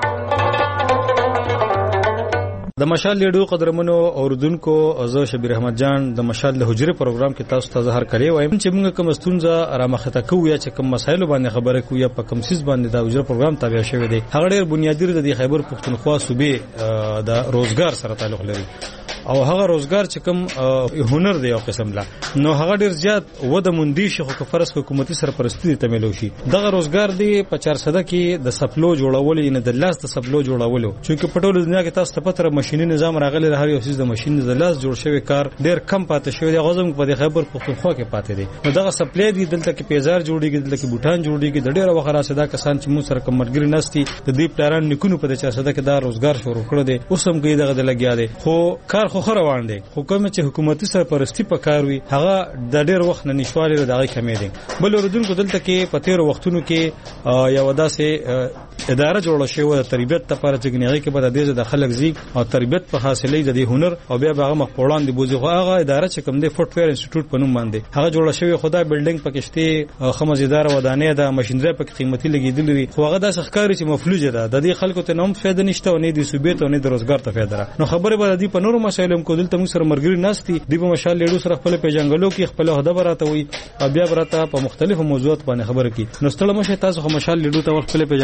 د مشال لیډو قدرمنو اوردونکو زه شبیر احمد جان د مشال له حجره پروګرام کې تاسو ته زهر کړی وایم چې موږ کوم ستونزه را مخته کوو یا چې کوم مسایل باندې خبره کوو یا په کوم سیس باندې د حجره پروګرام تابع شوی دی. هغه ډېر بنیادی د خیبر پختونخوا صوبې د روزګار سره تعلق لري او هغه روزګار چې کوم هنر دی او قسم لا نو هغه ډېر زیات وده مندي شي خو فرض حکومتي سرپرستی ته ملو شي. دغه روزګار دی په چار صده کې د سپلو جوړول نه د لاس د سپلو جوړولو چې په ټول دنیا کې تاسو ته پته ماشيني نظام راغلی هر یو چیز د ماشين د لاس جوړ شوی کار ډېر کم پاتې شوی دی. غوځم په خیبر پختونخوا کې پاتې دی. نو دغه سپلې دی دلته کې پیزار جوړیږي دلته کې بوټان جوړیږي د ډېر وخت راسدا کسان چې مو سره کومرګری نستی د دې پلان نکونو په چار صده کې دا روزګار شروع کړی دی. اوس هم کې دغه د لګیا دی خو کار خو روان دی. حکومت چې حکومتي سرپرستی پکاروي هغه د ډېر وخت نه نشوالي دغه کمې دي. بل اوردونکو دلته کې په تیر وختونو کې یو داسې اداره جوړه شوې د تربیت لپاره چې غنیږي کې به د دې د خلک زی او تربیت په حاصلې د هنر او بیا هغه مخپوړان دی بوزي خو هغه اداره چې کوم دی فوټویر انسټیټیوټ په نوم باندې هغه جوړه شوې. خدای بلډینګ پکشته خمزیدار ودانې ده ماشينري په قیمتي لګیدلې خو هغه د ښکاری چې مفلوجه ده د دې خلکو ته نوم فائدہ نشته او نه د صوبې ته نه د روزګار ته فائدہ. نو خبره به د په نورو مسایلو کو دلته موږ سره مرګري ناشتي دی په مشال لیډو سره خپل پیژنګلو کې خپل هدا براته وي او بیا براته په مختلفو موضوعات باندې خبره کی. نو ستړي مشه تاسو خو مشال لیډو ته خپل پیژنګلو کې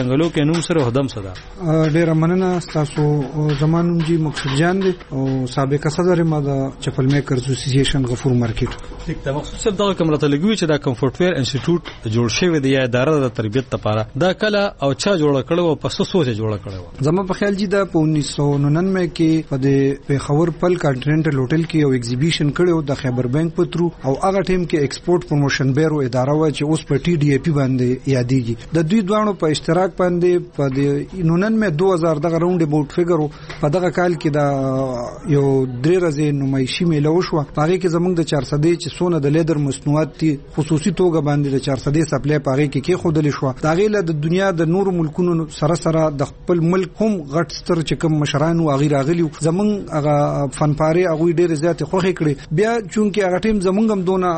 کې نوم سره هدم صدا. ډیر مننه تاسو. زمانوم جی مقصود جان دی او سابقه صدر ما د چپل میکرز اسوسییشن غفور مارکیټ. ټیک دا مخصوص صاحب دغه کوم راته لګوي چې دا کمفورټ ویر انسټیټیوټ جوړ شوی دی یا اداره د تربیت لپاره دا کله او چا جوړ کړو او پس سوچ جوړ کړو؟ زما په خیال جی دا په انیس سو ننانوے کې په د پیښور پل کانټیننټل هوټل کې یو ایگزیبیشن کړو د خیبر بانک په ترو او هغه ټیم کې ایکسپورټ پروموشن بیرو اداره و چې اوس په ټي ډي اي پی باندې یادېږي. د دوی دوانو په اشتراک باندې په د ننانوے دو هزار دغه راوند اباوت فګرو په دغه کال کې دا یو درې ورځې نمایشي میله وشوه. هغه کې زمونږ د چار سدې چې سونه د لیدر مصنوعات دي خصوصي توګه باندې د چار سدې سپلای په هغه کې کې خودل شو. دا غیله د دنیا د نور ملکونو سره سره د خپل ملک هم غټ ستر چې کوم مشران او غیر اغلی زمونږ هغه فنپاره هغه ډېر زیات خوخه کړي. بیا چونکه هغه ټیم زمونږ هم دونه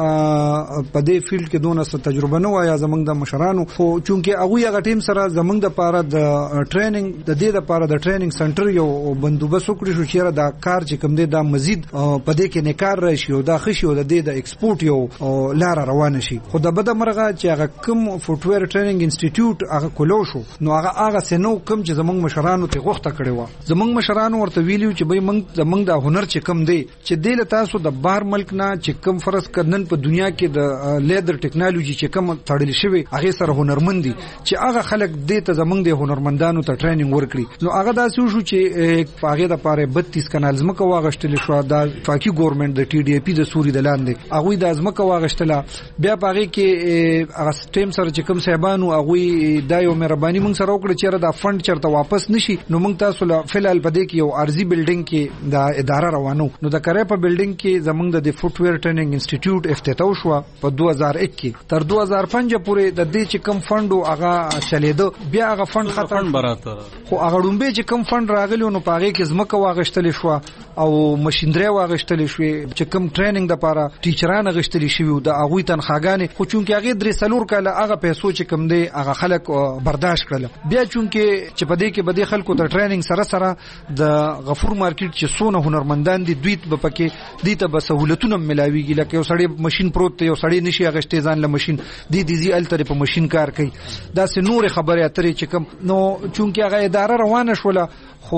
په دې فیلډ کې دونه ست تجربه نه وایا زمونږ د مشرانو خو چونکه هغه هغه ټیم سره زمونږ د پاره د ټریننګ د دې د پاره د ټریننګ سنټر یو بندوبست وکړي شو چې دا کار چې کوم دی دا مزید په دې کې نکار راشي او دا خشي او د دې د ایکسپورټ یو لار روان شي. خو د بده مرغه چې هغه کوم فوټویر ټریننګ انسټیټیوټ هغه کولو شو نو هغه هغه سينو کوم چې زمونږ مشرانو ته غوښته کړي و. زمونږ مشرانو ورته ویلیو چې به موږ زمونږ د هنر چې کوم دی چې د تاسو د بهر ملک نه چې کوم فرض کړنن په دنیا کې د لیدر ټیکنالوژي چې کوم تړل شوی هغه سره هنرمندي چې هغه خلک دې ته زمونږ د هنرمندانو ته ټریننګ ورکړي. نو هغه داسې شو چې هغه د پاره بتیس کنال زمکه واغشتل شو د فاکی ګورنمنت د ټي ډي اي پی د سوري د لاندې هغه د ازمکه واغشتله. بیا پاره کې هغه ټیم سره چې کوم صاحبانو هغه د یو مهرباني موږ سره وکړه چې دا فند چرته واپس نشي. نو موږ تاسو له فلال پدې کې یو ارزي بلډینګ کې د اداره روانو. نو د کرے په بلډینګ کې زمونږ د فوټویر ټریننګ انسټیټیوټ افتتاح شو په دو هزار یک کې. تر دو هزار پنځه پورې د دې چې کوم فند هغه چلیدو بیا هغه فند ختم براته خو هغه ډومبه چې کوم فند راغلی نو پاره کې زمکه واغشتل شو او ماشينري واغشتل شو چې کوم ټریننګ د پاره ټیچران غشتل شي او د هغه تنخواګانې خو چونکه هغه درې سلور کاله هغه پیسو چې کوم دی هغه خلک برداشت کړل. بیا چونکه چې په دې کې بده خلکو ته ټریننګ سره سره د غفور مارکیټ چې سونه هنرمندان دي دوی په پکې دي ته به سہولتونه ملاويږي لکه یو سړی ماشين پروت یو سړی نشي غشته ځان له ماشين دي دي زی التر په ماشين کار کوي. دا سه نور خبره اترې چې کوم نو چونکه هغه اداره روانه شوله خو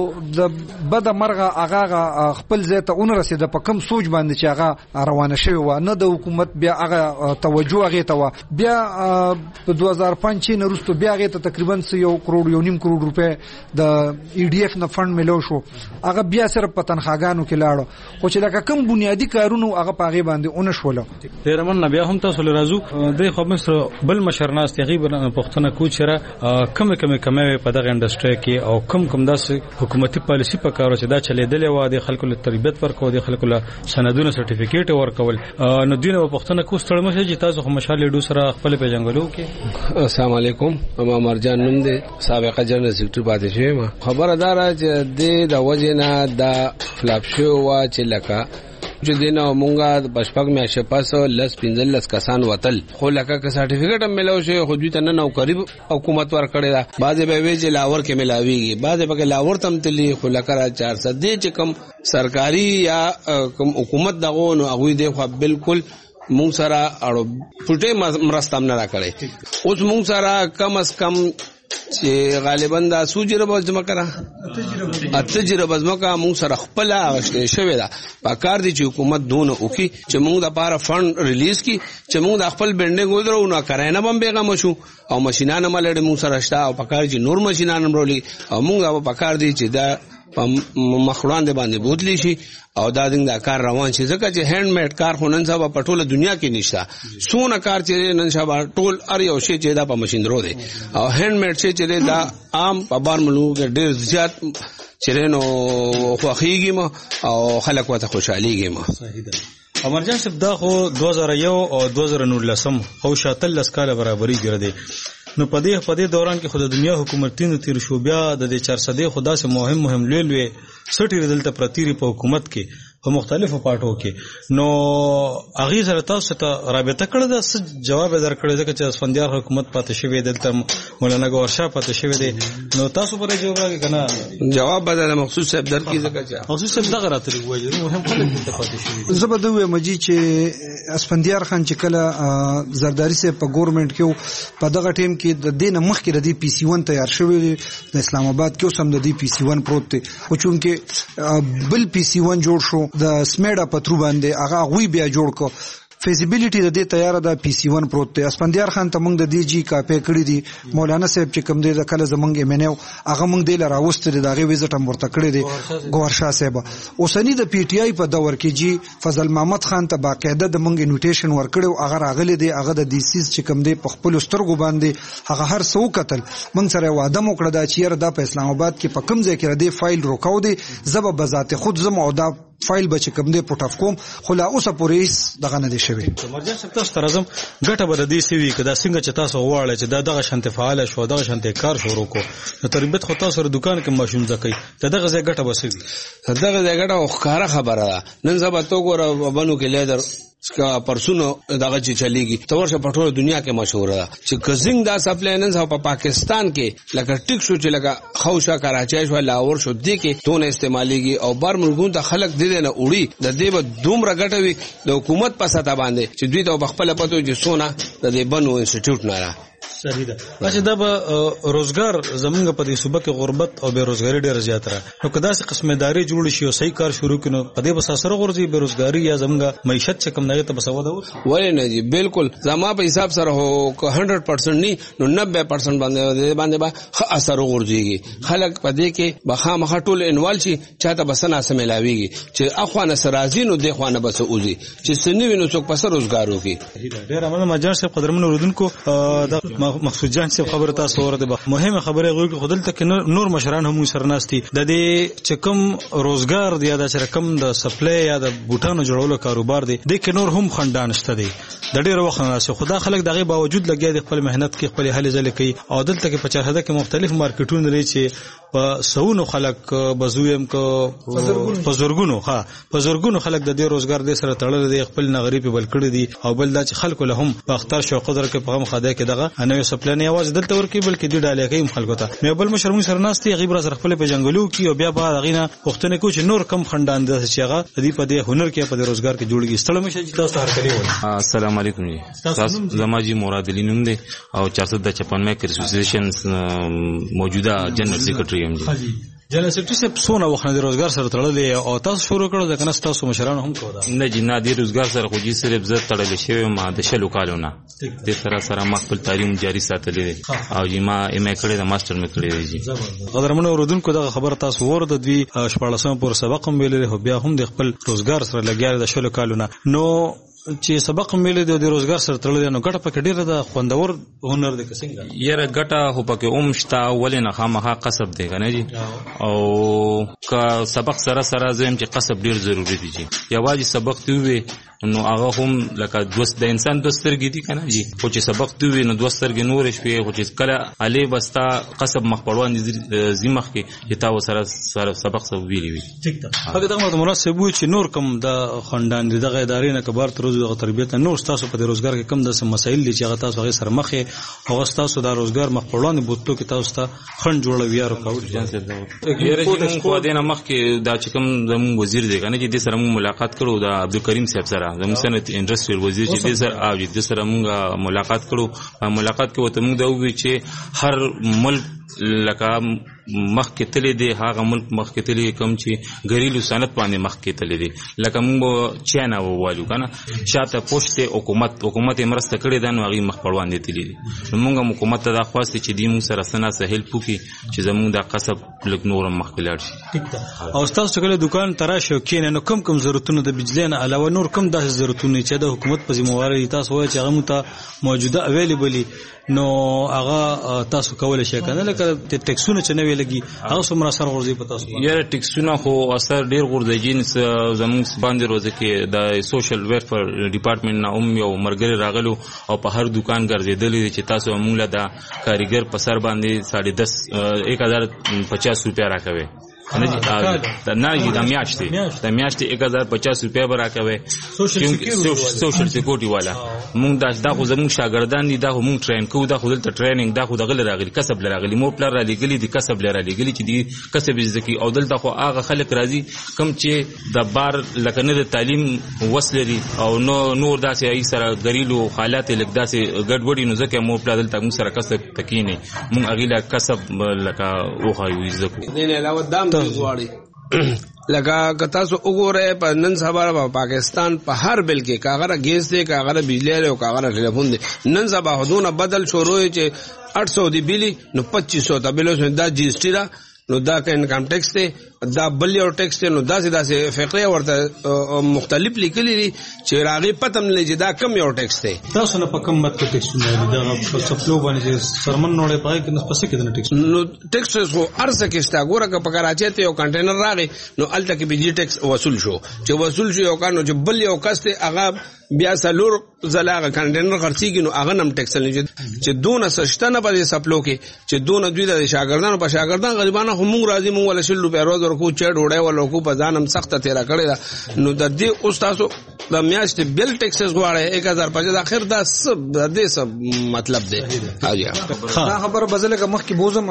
د بد مرغه هغه خپل ځای ته اون رسید په کم سوچ باندې چې هغه روانه شوی و نه د حکومت بیا هغه توجه هغه ته و. بیا په دو هزار پنځه نه وروسته بیا هغه ته تقریبا یو کروڑ یو نیم کروڑ روپے د ای ډی اف نه فند ملو شو. هغه بیا صرف په تنخواګانو کې لاړو خو چې لکه کم بنیادی کارونو هغه پاغه باندې اون شوله. ډیرمن بیا هم تاسو لرازو د خو مصر بل مشرناس تقریبا پښتنه کوچره کم کم کم په دغه انډستری کې او کم کم داسې حکومتي پالیسی په کارو چې دا چلیدلې و د خلکو له تربیت ورکو د خلکو له سندونو سرټیفیکیټ ورکول نو دینه په پښتنه کو ستړم شي چې تاسو خو مشال لیډو سره خپل پیژنګلو کې. السلام علیکم ما مرجان نوم دی سابقه جنرال سیکریټری پاتې شوی ما خبردار چې د وجنه د فلاپ شو وا چې لکه چې دینه مونږه بشپک میاشه پاس لس پنځل لس کسان وتل خو لکه که سرټیفیکیټ هم ملو شي خو دوی ته نه نو قریب حکومت ور کړی دا بعضې به وی چې لاور کې ملاويږي بعضې به لاور تم تلی خو لکه چار سدې چې کم سرکاري یا کم حکومت دغه نو هغه دی خو بالکل مونږ سره اړو پټه مرستم نه را کړی. اوس مونږ سره کم از کم چې غالبا دا سوجره به جمع کړه اتجره به جمع کړه مونږ سره خپل غشته شوی دا پکار دي چې حکومت دونه وکي چې مونږ د لپاره فند ریلیز کی چې مونږ د خپل بلډینګ ودرو نه کراینه بم بیغه شو او ماشینانه ملډ مونږ سره شته او پکار چې نور ماشینانه مرولي او مونږ پکار دي چې دا مخړان دي باندې بوتلی شي او دا دغه کار روان شي ځکه چې هند میډ کار خو نن سبا په ټوله دنیا کې نشته. سونه کار چې نن سبا ټول ار یو شی چې دا په ماشين درو دي او هند میډ چې دا عام په بار ملو کې ډېر زیات چرنو خوخیږي ما او خلک وته خوشاليږي ما. صحیح ده. امرجان صاحب دا خو دو هزار یک او دو هزار نولس خو شاتل لسکاله برابرۍ ګرځي نو پدې پدې دوران کې خود دنیا حکومتونو تیر شو بیا د چار سدې خدا سه مهم مهم لوی لوی سټی دلته پرتیری په حکومت کې په مختلفو پاټو کې. نو هغه سره تاسو ته رابطه کړه د څه جواب درکړی ځکه چې اسفندیار حکومت پاتې شوی دلته مولانا ګوهر شاه پاتې شوی دی. نو تاسو پر جواب راکړئ کنه جواب بدل مخصوص صاحب درکې ځکه چې مخصوص صاحب دغه راته وایي مهم خلک دلته پاتې شوی. زه به دوی مجي چې اسفندیار خان چې کله زرداری سه په ګورنمنت کې په دغه ټیم کې د دینه مخکې د پی سی ون تیار شوی د اسلام آباد کې اوس هم د پی سی ون پروت دی خو چونکې بل پی سی ون جوړ شو د سمیډا پترو باندې هغه غوي بیا جوړ کو فیزیبিলিټی د دې تیار ده پی سی ون پروت دی. اسفندیار خان ته موږ د دی جی کاپی کړی دی مولانا صاحب چې کوم دی د کله زمونږ ایمنیو هغه موږ دی لراوست دی دغه ویزټ هم ورته کړی دی ګوهر شاه صاحب. اوسنی د پی ټی آی په دور کې جی فضل محمد خان ته باقاعده د موږ انویټیشن ورکړو هغه راغلی دی هغه د ډي سیز چې کوم دی په خپل سترګو باندې هغه هر څو قتل موږ سره وعده مو کړی دا چې دا په اسلام آباد کې په کوم ځای کې ردی فایل روکاو دی زب بذات خود زم او دا فایل بچ کوم دی پټ اف کوم خو لا اوسه پولیس دغه نه دی شوی. مرجان صاحب تاسو ترازم ګټه بر دې سی وی کدا څنګه چې تاسو غواړئ چې دا دغه شانت فعال شو دغه شانت کار شروع کو نو تربیت خو تاسو سره دکان کې ماشوم ځکې دغه ځای ګټه بسوي دغه ځای ګټه خو ښکارا خبره ده. نن سبا تو ګور بنو کې لیدر کا پرسونو دغه چې چلیږي تورشه په ټوله دنیا کې مشهور ده چې کزنګ دا سپلای نن په پاکستان کې لکه ټیک شو چې لکه خوشا کراچۍ شو لاهور شو دي کې تونه استعماليږي او بار ملګون ته خلک دي نه وړي د دې به دومره ګټوي د حکومت په ساته باندې چې دوی ته بخپل پتو چې سونا د دې بنو انسټیټیوټ نه را صحیح ده. چې دا به روزګار زمونږ په دې صوبه کې غربت او بیروزګاری ډېر زیات را نو کدا څه قسمه داري جوړ شي او صحیح کار شروع کینو په دې بس اثر غورځي بیروزګاری یا زمونږ معیشت چې کم نه ته بسوا ده ولې نه جی بالکل زما په حساب سره هو سو پرسنټ نه نو نوي پرسنټ باندې باندې به اثر غورځيږي خلک په دې کې بخا مخ ټول انوال شي چاته بسنه سملاويږي چې اخوانه سرازینو د اخوانه بس اوزي چې سنوي نو څوک پس روزګار وکي. ډېر امنه مجان صاحب قدرمن اوردونکو د مقصود جان صاحب خبره تاسو ورته مهمه خبره غوږی خودلته کې نور مشران هم سرناستي د دې چې کوم روزګار دی دا چې کوم د سپلای یا د بوټانو جوړولو کاروبار دی د کې نور هم خندان شته دی د ډېر وخت نه سه خدا خلک دغه باوجود لګیا د خپل مهنت کې خپل هلي ځل کوي او دلته کې په چارهده کې مختلف مارکیټونه لري چې په سونو خلک بزویم کو بزرګونو ها بزرګونو خلک د دې روزګار د سره تړل دي خپل نغری په بل کړی دي او بل د خلکو له هم په اختر شو قدر کې په مخاده کې دغه انوي سپلای نه आवाज دلته ورکی بلکې د ډالې کوي خلکو ته مې بل مشرمون سرناستي غیب را سره خپل په جنگلو کې او بیا بعد غینه وختونه کو چې نور کم خندان د شيغه د دې په دې هنر کې په دې روزګار کې جوړیږي ستړي مشه چې تاسو هر کلی وایي. السلام علیکم جی تاسو زماجی مراد علی نوم دی او چار سو پچپن میں ایسوسییشن موجوده جنرل سیکریټری ام جی جنرال سیکریټری صاحب سونه وخت نه روزګار سره تړلې او تاسو شروع کړو ځکه نه تاسو مشران هم کوو نه جنا دي روزګار سره خو جی صرف زړه تړلې شوی ما د شلو کالونه د سره سره مخبل تعلیم جاری ساتلې او جی ما ایم ای کړی د ماستر مې کړی جی قدرمن اوردونکو دا خبر تاسو ورته دوی شپږلسم پور سبق هم ویلې بیا هم د خپل روزګار سره لګیار د شلو کالونه نو چې سبق ملي د روزګار سره تړل نو ګټه پکې ډیره د خوندور هنر د کسنګ یره ګټه هو پکې اوم شتا ولې نه خامخا قصب دی کنه جی او کا سبق سره سره زم چې قصب ډیر ضروری دی جی یوازې سبق دی وي نو هغه هم لکه دوست د انسان دوسترګي دي کنه جی خو چې سبق دی وي نو دوسترګي نور شوي خو چې کله علي بستا قصب مخپړوان زمخ کې چې تاسو سره سره سبق سو ویلی وي ټیک ده هغه دغه مناسب وي چې نور کوم د خاندان دغه ادارې نه کبار تر د تربیت نور تاسو په روزګار کې کم د مسایل دي چې هغه تاسو هغه سره مخه او تاسو د روزګار مخپړوان بوتلو کې تاسو ته خند جوړوي یا رکاوټ جان سره یره چې خو دینه مخ کې دا چې کوم زمو وزیر دی کنه چې د سره ملاقات کړو د عبدالکریم صاحب سره زمو صنعت انډستریال وزیر چې د سره او د سره موږ ملاقات کړو ملاقات کې وته موږ دا وی چې هر ملک لکه مخ کې تلې دي هغه ملک مخ کې تلې کوم چې غریلو صنعت باندې مخ کې تلې دي لکه موږ چاینا ووالو کنه شاته پوښتې حکومت حکومت مرسته کړې ده نو هغه مخ پړوان دي تلې دي موږ حکومت ته دا خواسته چې دی موږ سره سنا سهل پوکي چې زموږ د قصب لک نور مخ کې لاړ شي ټیک ده او تاسو کله دکان تراشو کینې نو کم کم ضرورتونه د بجلی نه علاوه نور کم داسې ضرورتونه چې د حکومت په ذمہواری تاسو وایي چې هغه ته موجوده اویلیبل نو هغه تاسو کولای شئ کنه لکه ټیکسونه چې نه ویلږي هغه څومره اثر غورځي په تاسو یاره ټیکسونه خو اثر ډیر غورځي جنس زموږ باندې روزه کې د سوشل ویلفیر ډپارټمنټ نه هم یو مرګري راغلو او په هر دکان ګرځیدل چې تاسو موږ له د کاریګر په سر باندې ساڑھے دس ایک ہزار پچاس روپیا راکوي نه نه د میاشتې د میاشتې एक हज़ार पचास روپیا به راکوي سوشل سکیورټي والا. مونږ دا خو زموږ شاګردان دي، دا خو مونږ ټرین کوو، دا خو دلته ټریننګ، دا خو دغه راغلي کسب راغلي، مو پلار را لګلي دي کسب را لګلي چې دي کسب زکی. او دلته خو هغه خلک راځي کم چې د بار لکه نه د تعلیم وسل لري او نو نور داسې ای سره غریلو حالات لک داسې ګډوډي نو ځکه مو پلار دلته موږ سره کسب تکینه مونږ اغیلا کسب لکه اوخه یو زکو نه علاوه دام غواړي لکه که تاسو وګورئ په نن سبا په پاکستان په هر بل کې کاغره ګیس دی، کاغره بجلی او کاغره ټلیفون دی. نن سبا حدونه بدل شروع چې आठ सौ دی بلی نو पच्चीस सौ ته بل دا جی اس ټی دا نو دا که انکم ټیکس دی، دا بل یو ټیکس دی. نو داسې داسې فقره ورته مختلف لیکلي دي چې راغي پتم نه چې دا کم یو ټیکس دی. تاسو نه په کم مت کې ټیکس نه دی دا په سپلو باندې سرمن نوړې پای کې نس پسې کې د ټیکس نو ټیکس خو ارزه کې ستا ګوره که په کراچي ته یو کنټینر راغی نو الته کې بجلی ټیکس وصول شو چې وصول شو یو کانو چې بل یو کس ته هغه بیا سلور زلاغه کنټینر خرڅيږي نو هغه نم ټیکس نه چې دونه سشته نه په سپلو کې چې دونه دوی د شاګردانو په شاګردان غریبانو هم راځي مونږ ولا شل روپیا روز ورکو چې ډوډۍ ولا کو په ځانم سخته تیرا کړی دا. نو د دې استادو د میاشت بل ټیکسز غواړي एक हज़ार پچاس اخر دا سب د دې سب مطلب دی. دا خبره بدله که مخ کې بوزم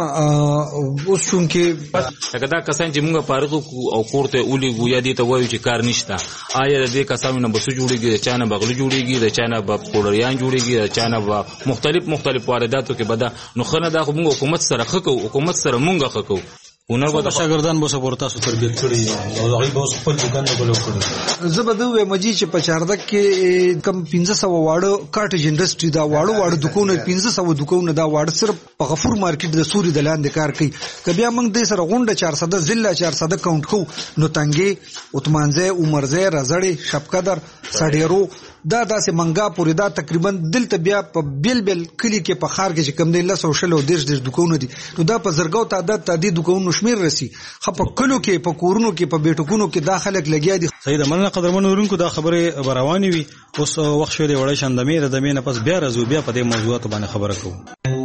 اوس چون کې دا کسان چې مونږ فارغ او کوړته اولي ګویا دي ته وایي چې کار نشته. آیا د دې کسانو نه بسو جوړيږي، چانه بغلو جوړيږي، د چانه په پوډریان جوړيږي، د چانه په مختلف مختلف وارداتو کې بدا نو خنه دا خو موږ حکومت سره خکو حکومت سره مونږ خکو ونه و د شاګردان به سپورټ تاسو تربیت کړی او هغه به خپل دکان نه بلو کړی. زبدو مجي چې په چاردک کې کم پنځه سوه واړه کاټج انډستری دا واړه واړه دکونه پنځه سوه دکونه دا واړه صرف په غفور مارکیټ د سوري د لاندې کار کوي. که بیا موږ د سره غونډه چار سده ضلع چار سده کاونټ کو نو تنګي عثمانزه عمرزه رزړې شپقدر سړیرو دا داسې منګا پورې دا تقریبا دلته بیا په بیل بیل کلی کې په خار کې چې کم دی لس او شل او دیرش دیرش دکونه دي نو دا په زرګو تعداد تعداد دکونو شمیر رسی خو په کلو کې په کورونو کې په بیٹکونو کې دا خلک لګیا دي. سید مننه قدرمن ورونکو دا خبره رواني وي اوس وخت شوی وړای شاندمې د دمې نه پس بیا راځو بیا په دې موضوعات باندې خبره کوو.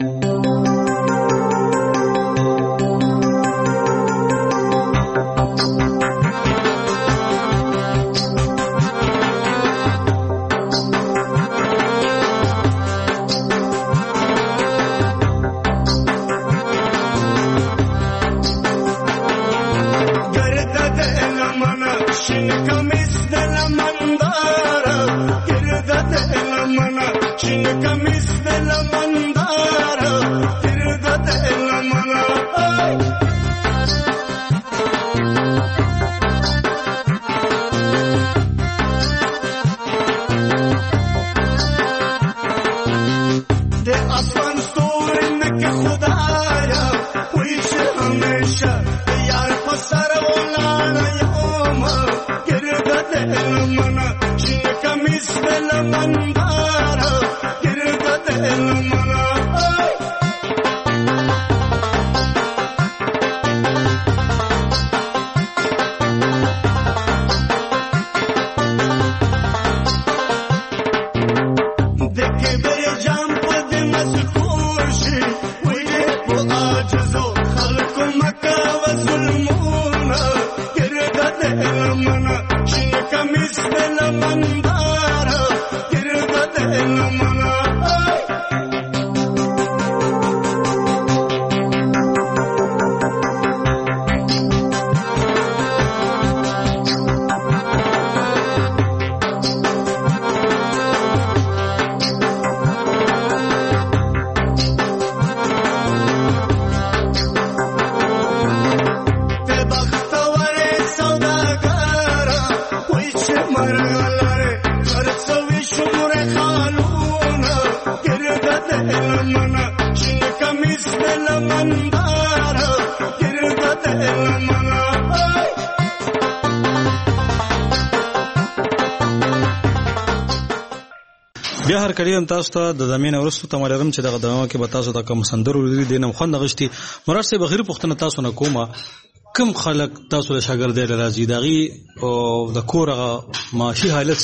بیا هر کلیم تاسو ته د زمين ورستو تمرم چې دغه دغه کې به تاسو ته کوم سندرو لري دینم خوند غشتي مرسته بغیر پښتنه تاسو نه کومه کم خلک تاسو له شاګردای راځي دغه او د کورغه معاشي حالت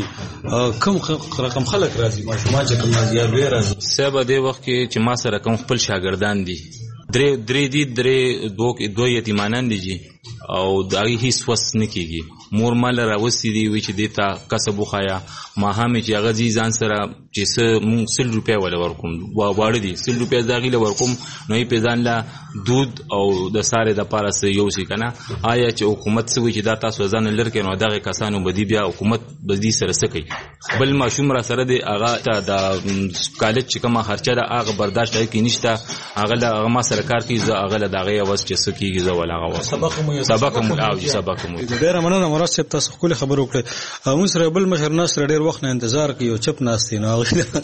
څنګه کم رقم خلک راځي ما چې کوم زیات ډیر راځي سبا د وخت کې چې ما سره کوم خپل شاګردان دي درې درې دي درې دوه دوه یتیمانان دي او دغه هیڅ وس نه کیږي. مور مال راوستي دی وی چې دیتا کسب وخایا ما هم چې هغه ځي ځان سره چې څه مونږ سل روپیا ولا ورکوم واړه دي سل روپیا ځاګي ورکوم نو یې په ځان لا دود او د ساره د پاره سه یو شي کنه. آیا چې حکومت سوي چې دا تاسو ځان لرکې نو دغه کسانو بدی بیا حکومت بدی سره سکی بل ماشوم را سره دی هغه د کالج چې کومه خرچه ده هغه برداشت کوي نشته هغه له هغه ما سرکار کی زه هغه له دغه واس چې سکیږي زه ولا هغه سبق مو سبق مو او سبق مو ډیر مننه مراد صاحب تاسو خپل خبرو کړې. موږ سره بل مشر ناصر ډیر وخت نه انتظار کوي او چپ ناستي نو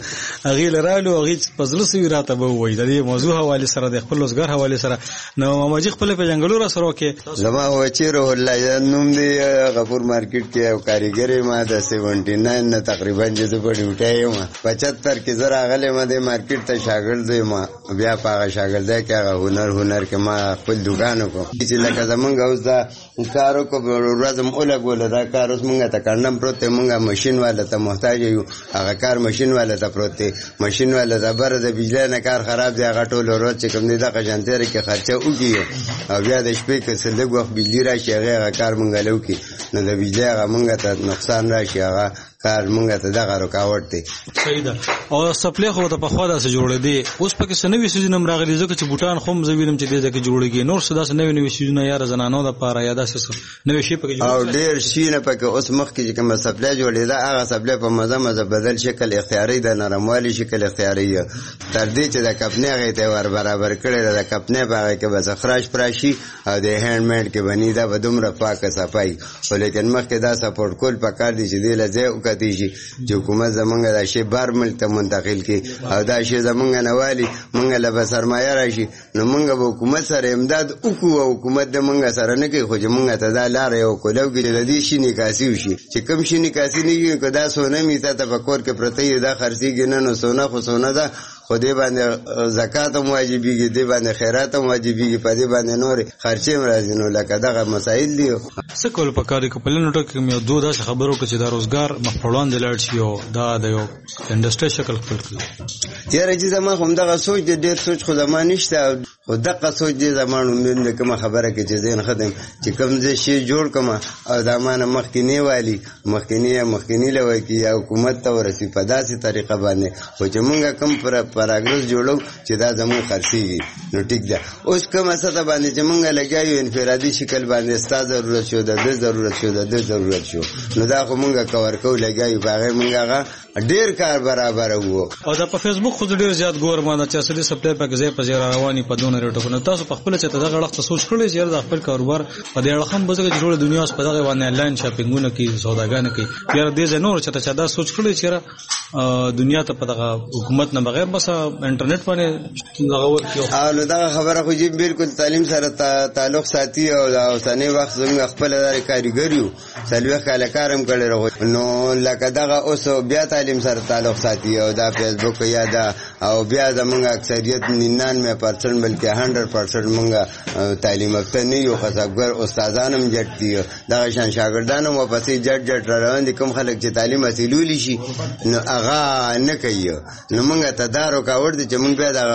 هغه لرالو هغه پزله سوي راته به وای د دې موضوع حواله سره د خپل روزګار حواله سره نو ماجی خپل په جنگلو را سره کې زما و چې روح الله نوم دی غفور مارکیټ کې او کاریګری ما د سیونټی ناین نه تقریبا جزو په ډیوټي یم پچهتر کې زرا غلې ما د مارکیټ ته شاګرد یم بیا پاغه شاګرد کې هغه هنر هنر کې ما خپل دکان کو چې لکه زمونږ اوس دا کارو کو ورځم اولګول دا کار اوس مونږ ته کارنم پروت مونږه ماشين والا ته محتاج یو هغه کار ماشين والا ته پروت ماشين والا د بر د بجلی نه کار خراب دی هغه ټول ورځ چې کوم دی د قشنتره کې خرچه وکي او بیا د شپې کې څلګ وخت بجلی راشي هغه کار مونږ لو کې نو د بجلی هغه مونږ ته نقصان راشي هغه کار مونږ ته دغه رکاوټ دی. صحیح ده. او سپلې خو ته په خوا داسې جوړې دي اوس پکې سنوي سيزن راغلي ځکه چې بوټان خو مزویلم چې دې ځکه جوړيږي نور څه داسې نوي نوي سيزن یاره زنانو د پاره یا داسې نوي شي پکې جوړ او ډېر شي نه پکې اوس مخ کې کوم سپلې جوړې ده هغه سپلې په مزه مزه بدل شکل اختیاري ده نرموالي شکل اختیاري تر دې چې د کپنې غي ته ور برابر کړي د کپنې باغ کې بس خراش پراشي او د هاند میډ کې بنی دا بدومره پاکه صفای ولیکن مخ کې دا سپورټ کول پکار دي چې دې لځه او کتي شي حکومت زمونږ دا شی بار ملک ته منتقل کی او دا شی زمونږ نوالی مونږ له سرمایه راشي نو مونږ به حکومت سره امداد وکړو او حکومت د مونږ سره نه کوي خو چې مونږ ته دا لار یو کولو کې د دې شي نکاسي وشي چې کوم شي نکاسي نه کیږي کدا سونه می ته تفکر کې پرته دا خرسي ګنه نو سونه خو سونه ده خو دې باندې زکات هم واجبېږي دې باندې خیرات هم واجبېږي په دې باندې نور خرچې هم راځي نو لکه دغه مسایل دي څه کول پکاره کې په لنډو کې مې دوه داسې خبرو کې چې دا روزګار مخړوان د لړ شي او دا د یو انډستری شکل خپل کړي یاره چې زما هم دغه سوچ دې ډېر سوچ خو زما نشته خو دغه سوچ دې زمانو مې کومه خبره کې چې زین خدم چې کوم ځای شي جوړ کما او دا مانه مخکینی والی مخکینی مخکینی لوي کې حکومت ته ورسي په داسې طریقه باندې خو چې مونږه کم پر پاراګراف جوړو چې دا زموږ خرسيږي نو ټیک ده اوس کومه څه باندې چې مونږه لګایو انفرادي شکل باندې ستاسو ضرورت شو د ضرورت شو د ضرورت شو نو دا خو مونږه کور کو لګایو باغې مونږه ډیر کار برابر وو او دا په فیسبوک خو ډیر زیات ګورمانه چې اصلي سپلای په ځای په ځای رواني په دونه ریټو کنه تاسو په خپل چې دغه وخت سوچ کړی چې د خپل کاروبار په دې اړه هم بزګر جوړ دنیا اوس په دغه باندې آنلاین شاپینګونه کوي سوداګانې کوي یاره دې زنور چې ته دا سوچ کړی چې دنیا ته په دغه حکومت نه بغیر بس انټرنیټ باندې دغه ورکیو او دا خبره خو جی بالکل تعلیم سره تعلق ساتي او اوسنی وخت زموږ خپل داري کاریګریو سلوي کاله کارم کړی نو لکه دغه اوس بیا تعلیم سره تعلق ساتي او دا فیسبوک یا دا او بیا زموږ اکثریت ننانوے پرسنٹ بلکې هنډرډ پرسنٹ مونږه تعلیم یافته نه یو خاصګر استادانم جټ دي دا شان شاګردانو و پسې جټ جټ روان دي کوم خلک چې تعلیم حاصلولی شي نو هغه نه کوي نو مونږ ته دا رکاوټ دي چې مونږ بیا د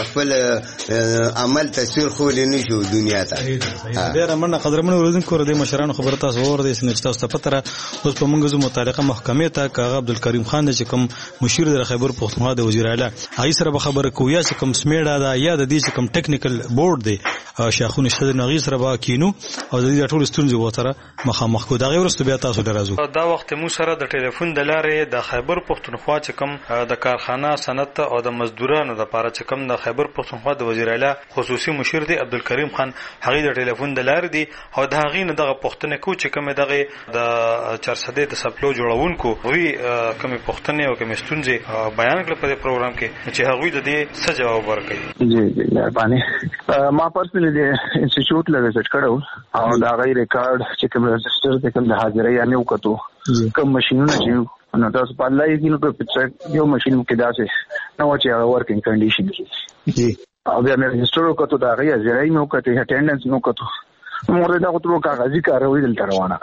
خپل عمل تصویر خو لنی شو دنیا ته ډېر مننه قدرمن ورزنکو د مشرانو خبره تاسو ور دي چې تاسو ته پته را اوس په مونږ زمو متعلقه محکمې ته کاغه عبدالکریم خان چې کوم مشیر د خیبر پختونخوا د وزیر اعلی هغه سره به خبره کوي چې کوم سمیډا دا یا د دې کوم ټیکنیکل بورډ دی شاخونه شته د نغې سره به کینو او د دې ټول ستونزې وتره مخامخ کو دا غیر ورسته بیا تاسو درازو دا وخت مو سره د ټلیفون د لارې د خیبر پختونخوا چې کوم د کارخانه صنعت او د مزدورانو د لپاره چې کوم د خیبر پختونخوا د وزیر اعلی خصوصي مشیر دی عبدالکریم خان هغه د ټلیفون د لارې دی او د هغې نه دغه پښتنه کو چې کوم دغه د چارسده د سپلو جوړونکو وی کوم پښتنه او کوم ستونزې بیان کړل په پروګرام کې چې هغه د دې څه جواب ورکړي جی جی مهرباني ما پرسنلی د انسټیټیوټ له وزټ کړو او دا غي ریکارډ چې کوم رجستر د کوم د حاضرۍ یا نه وکړو کوم ماشينونه چې نو تاسو په لای کې نو په یو ماشين کې داسې نو چې هغه ورکینګ کنډیشن جی او بیا مې رجستر وکړو دا غي حاضرۍ مې وکړه اټینډنس مې وکړو موږ دا غوښتو کاغذي کاروي دلته روانه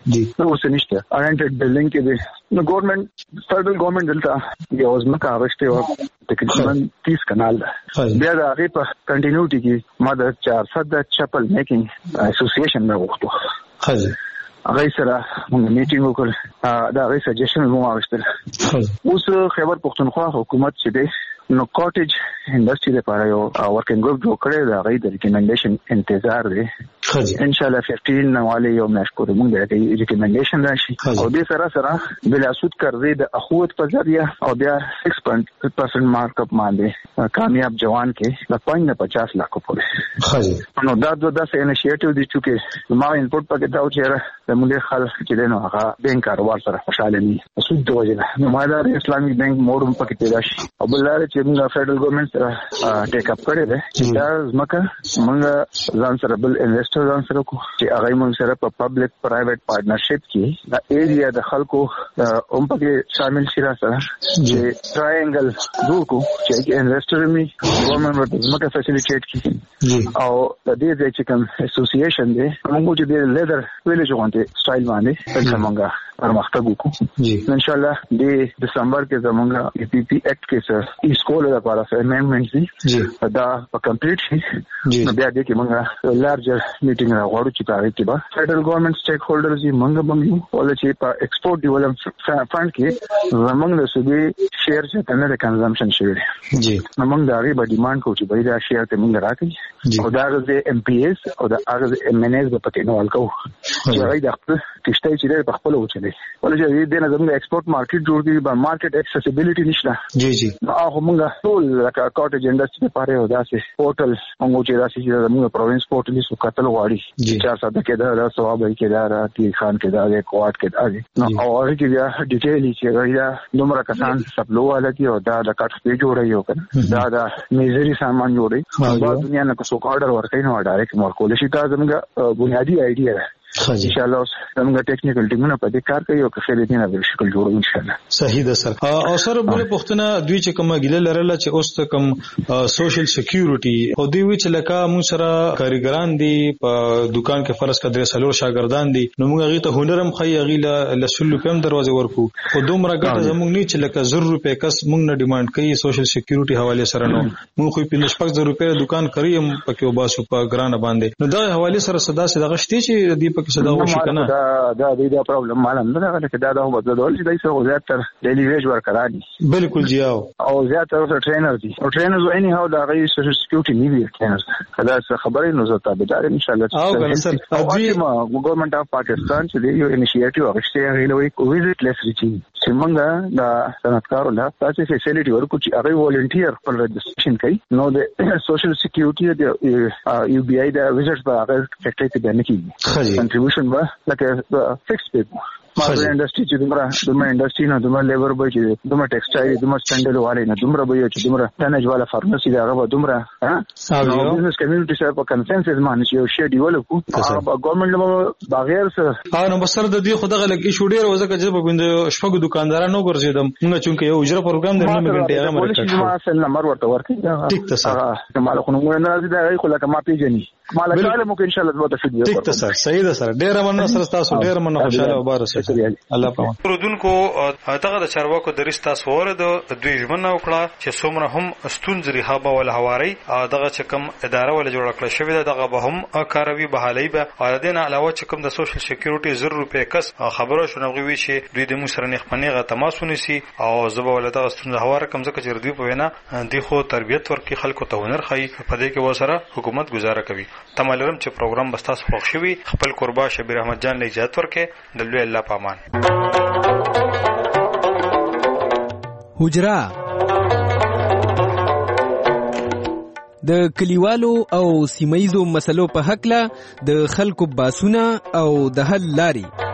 جی نو اوس نشته اورینټډ بلډینګ کې دی نو ګورنمنت فدرال ګورنمنت دلته یو ځمکه اغشته او تقریبا تیس کنال ده بیا د هغه په کنټینیوټي کې ما د چار صد چپل میکینګ اسوسییشن نه وغوښتو حاضر هغه سره موږ میټینګ وکړ دا هغه سجیشن مو واغشتل اوس خیبر پختونخوا حکومت چې دی نو کاټیج انډستری لپاره یو ورکینګ ګروپ جوړ کړی دا غي د ریکمنډیشن انتظار دی ان شاء الله پنځه نو والي یو مشکور موږ د ریکمنډیشن راشي او د سره سره بلا سود قرضې د اخوت په ذریعہ او بیا six point five percent مارک اپ باندې کامیاب جوان کې د پنځه لک پورې خاصه نو دا د داسې انیشیټیو دي چې ما انپورټ پکې دا چې د موږ خلک چې دنه هغه بانک کاروبار سره خوشاله دي سود د وجه نو ما دا اسلامي بانک موډ پکې پیدا شي او بل چې موږ فدرال ګورنمنت سره ټیک اپ کړی دی چې دا ځمکه موږ ځان سره بل انویسټر ځان سره کو چې هغه موږ سره په پبلک پرایویټ پارټنرشپ کې دا ایریا د خلکو هم پکې شامل شي را سره چې ټرایانګل جوړ کو چې انویسټر می ګورنمنت ورته ځمکه فیسیلیټیټ کړي او د دې د چې کوم اسوسییشن دی موږ چې د لیدر ویلېج غونډه سټایل باندې څنګه موږ پرمختګ وکړو ان شاء الله د دسمبر کې زموږ ای پی پی ایکټ کې سره اسکول لپاره امندمنټ دي دا په کمپلیټ شي نو بیا دې کې موږ لارجر میټینګ راغورو چې تاریخ کې به فدرال ګورنمنت سټیک هولډرز یې موږ باندې ول چې په ایکسپورټ ډیولپمنٹ فند کې زموږ د سودي شیر چې تنه د کنزمپشن شي جی نو موږ دا غي به ډیماند کوو چې به دا شیر ته موږ راکړي او دا د ام پی ایس او دا هغه ام ان ایس په پکې نو ولکو چې هغه د خپل کشته چې په خپل وچلې ولې چې دې نه زموږ ایکسپورټ مارکیټ جوړ دی په مارکیټ اکسیسیبিলিټی نشته جی جی هغه موږ ټول لکه کاټیج انډستری لپاره یو داسې پورټل موږ چې داسې چې موږ پروینس پورټل یې سکتل غواړي چې چار ساده کې دا ثواب کې دا راتی خان کې دا کوټ کې دا نو او هغه کې بیا ډیټیل چې دا دومره کسان سپلو والي او دا د کټ په جوړي یو کنه دا دا میزري سامان جوړي په دنیا نه کو سو آرډر ورکړي نو ډایرکټ مور کول شي دا زموږ بنیادی ایډیا ده ان شاء الله موږ ټیکنیکل ټیمونه په دې کار کوي او که خیر دې نه به شکل جوړو ان شاء الله صحیح ده سر او سر بل پښتنه دوی چې کومه ګیله لرله چې اوس ته کوم سوشل سکیورټي او دوی وی چې لکه موږ سره کاریګران دي په دکان کې فرض کړه سلور شاګردان دي نو موږ هغه ته هنرم خي هغه له سلو کم دروازه ورکو او دومره ګټه زموږ نه چې لکه زر روپے کس موږ نه ډیماند کوي سوشل سکیورټي حواله سره نو موږ خو په نشپک زر روپے دکان کړی هم پکې وباسو په ګران باندې نو دا حواله سره صدا صدا غشتي چې دی پکې صدا وشي کنه دا دا دا پرابلم معلوم نه ده چې دا د بدلول چې دای سره زیات تر ډیلی ویج ورکړه دي بالکل جی او او زیات تر ټرینر دي او ټرینرز اني هاو دا غي سوشل سکیورټي نیوی ټرینرز دا څه خبرې نو زه تابعدار ان شاء الله او کنه سر دوی ګورنمنت اف پاکستان چې یو انیشیټیو اغشته غوښتي او ویزټ لیس ریچینګ چې موږ دا صنعتکارو له تاسو فیسیلیټي ورکو چې هغه والنټیر پر رجسټریشن کوي نو د سوشل سکیورټي د یو بی آی دا ویزټ په هغه سیکټر کې باندې کیږي کنټریبیوشن به لکه فکس پیپر مارکیټ انډستری چې دومره دومره انډستری نه دومره لیبر به چې دومره ټیکسټایل دومره سټنډل والے نه دومره به چې دومره تنج والا فارماسي دا هغه دومره ها بزنس کمیونټي سره په کنسنسس باندې یو شی ډیولپ کو ګورنمنت له بغیر سره ها نو بسر د دې خدغه لګي شو ډیر وځه چې په ګوند شپږ دکاندارانو ګرځیدم موږ چې یو اجره پروګرام درنه مګنټه هغه مرکه ما سل نمبر ورته ورکړي ټیک ته سر مال خو نو نه راځي دا خو لکه ما پیژني مال کاله مو ان شاء الله وته فيديو ټیک ته سر صحیح ده سر ډیر مننه سره تاسو ډیر مننه خوشاله او بارسه الله پاک رودونکو هغه د چارواکو د رستا سوره د دوی ژمنه وکړه چې څومره هم ستونزې رهابه ول هواري دغه چې کوم اداره ول جوړ کړل شوی دغه به هم کاروي بحالي به او دین علاوه چې کوم د سوشل سکیورټي زر روپے کس خبرو شنوږي وی چې دوی د موږ سره نخمنه غ تماس ونیسي او زبه ول دغه ستونزې هوار کم ځکه چې دوی په وینا دی خو تربيت ورکي خلکو ته هنر خي په دې کې وسره حکومت گزاره کوي تمالرم چې پروګرام بستاس خوښ شوی خپل قربا شبیر احمد جان له اجازه ورکې د لوی الله پامان حجرا د کلیوالو او سیمایزو مسلو په حق له د خلکو باسونه او د حل لاري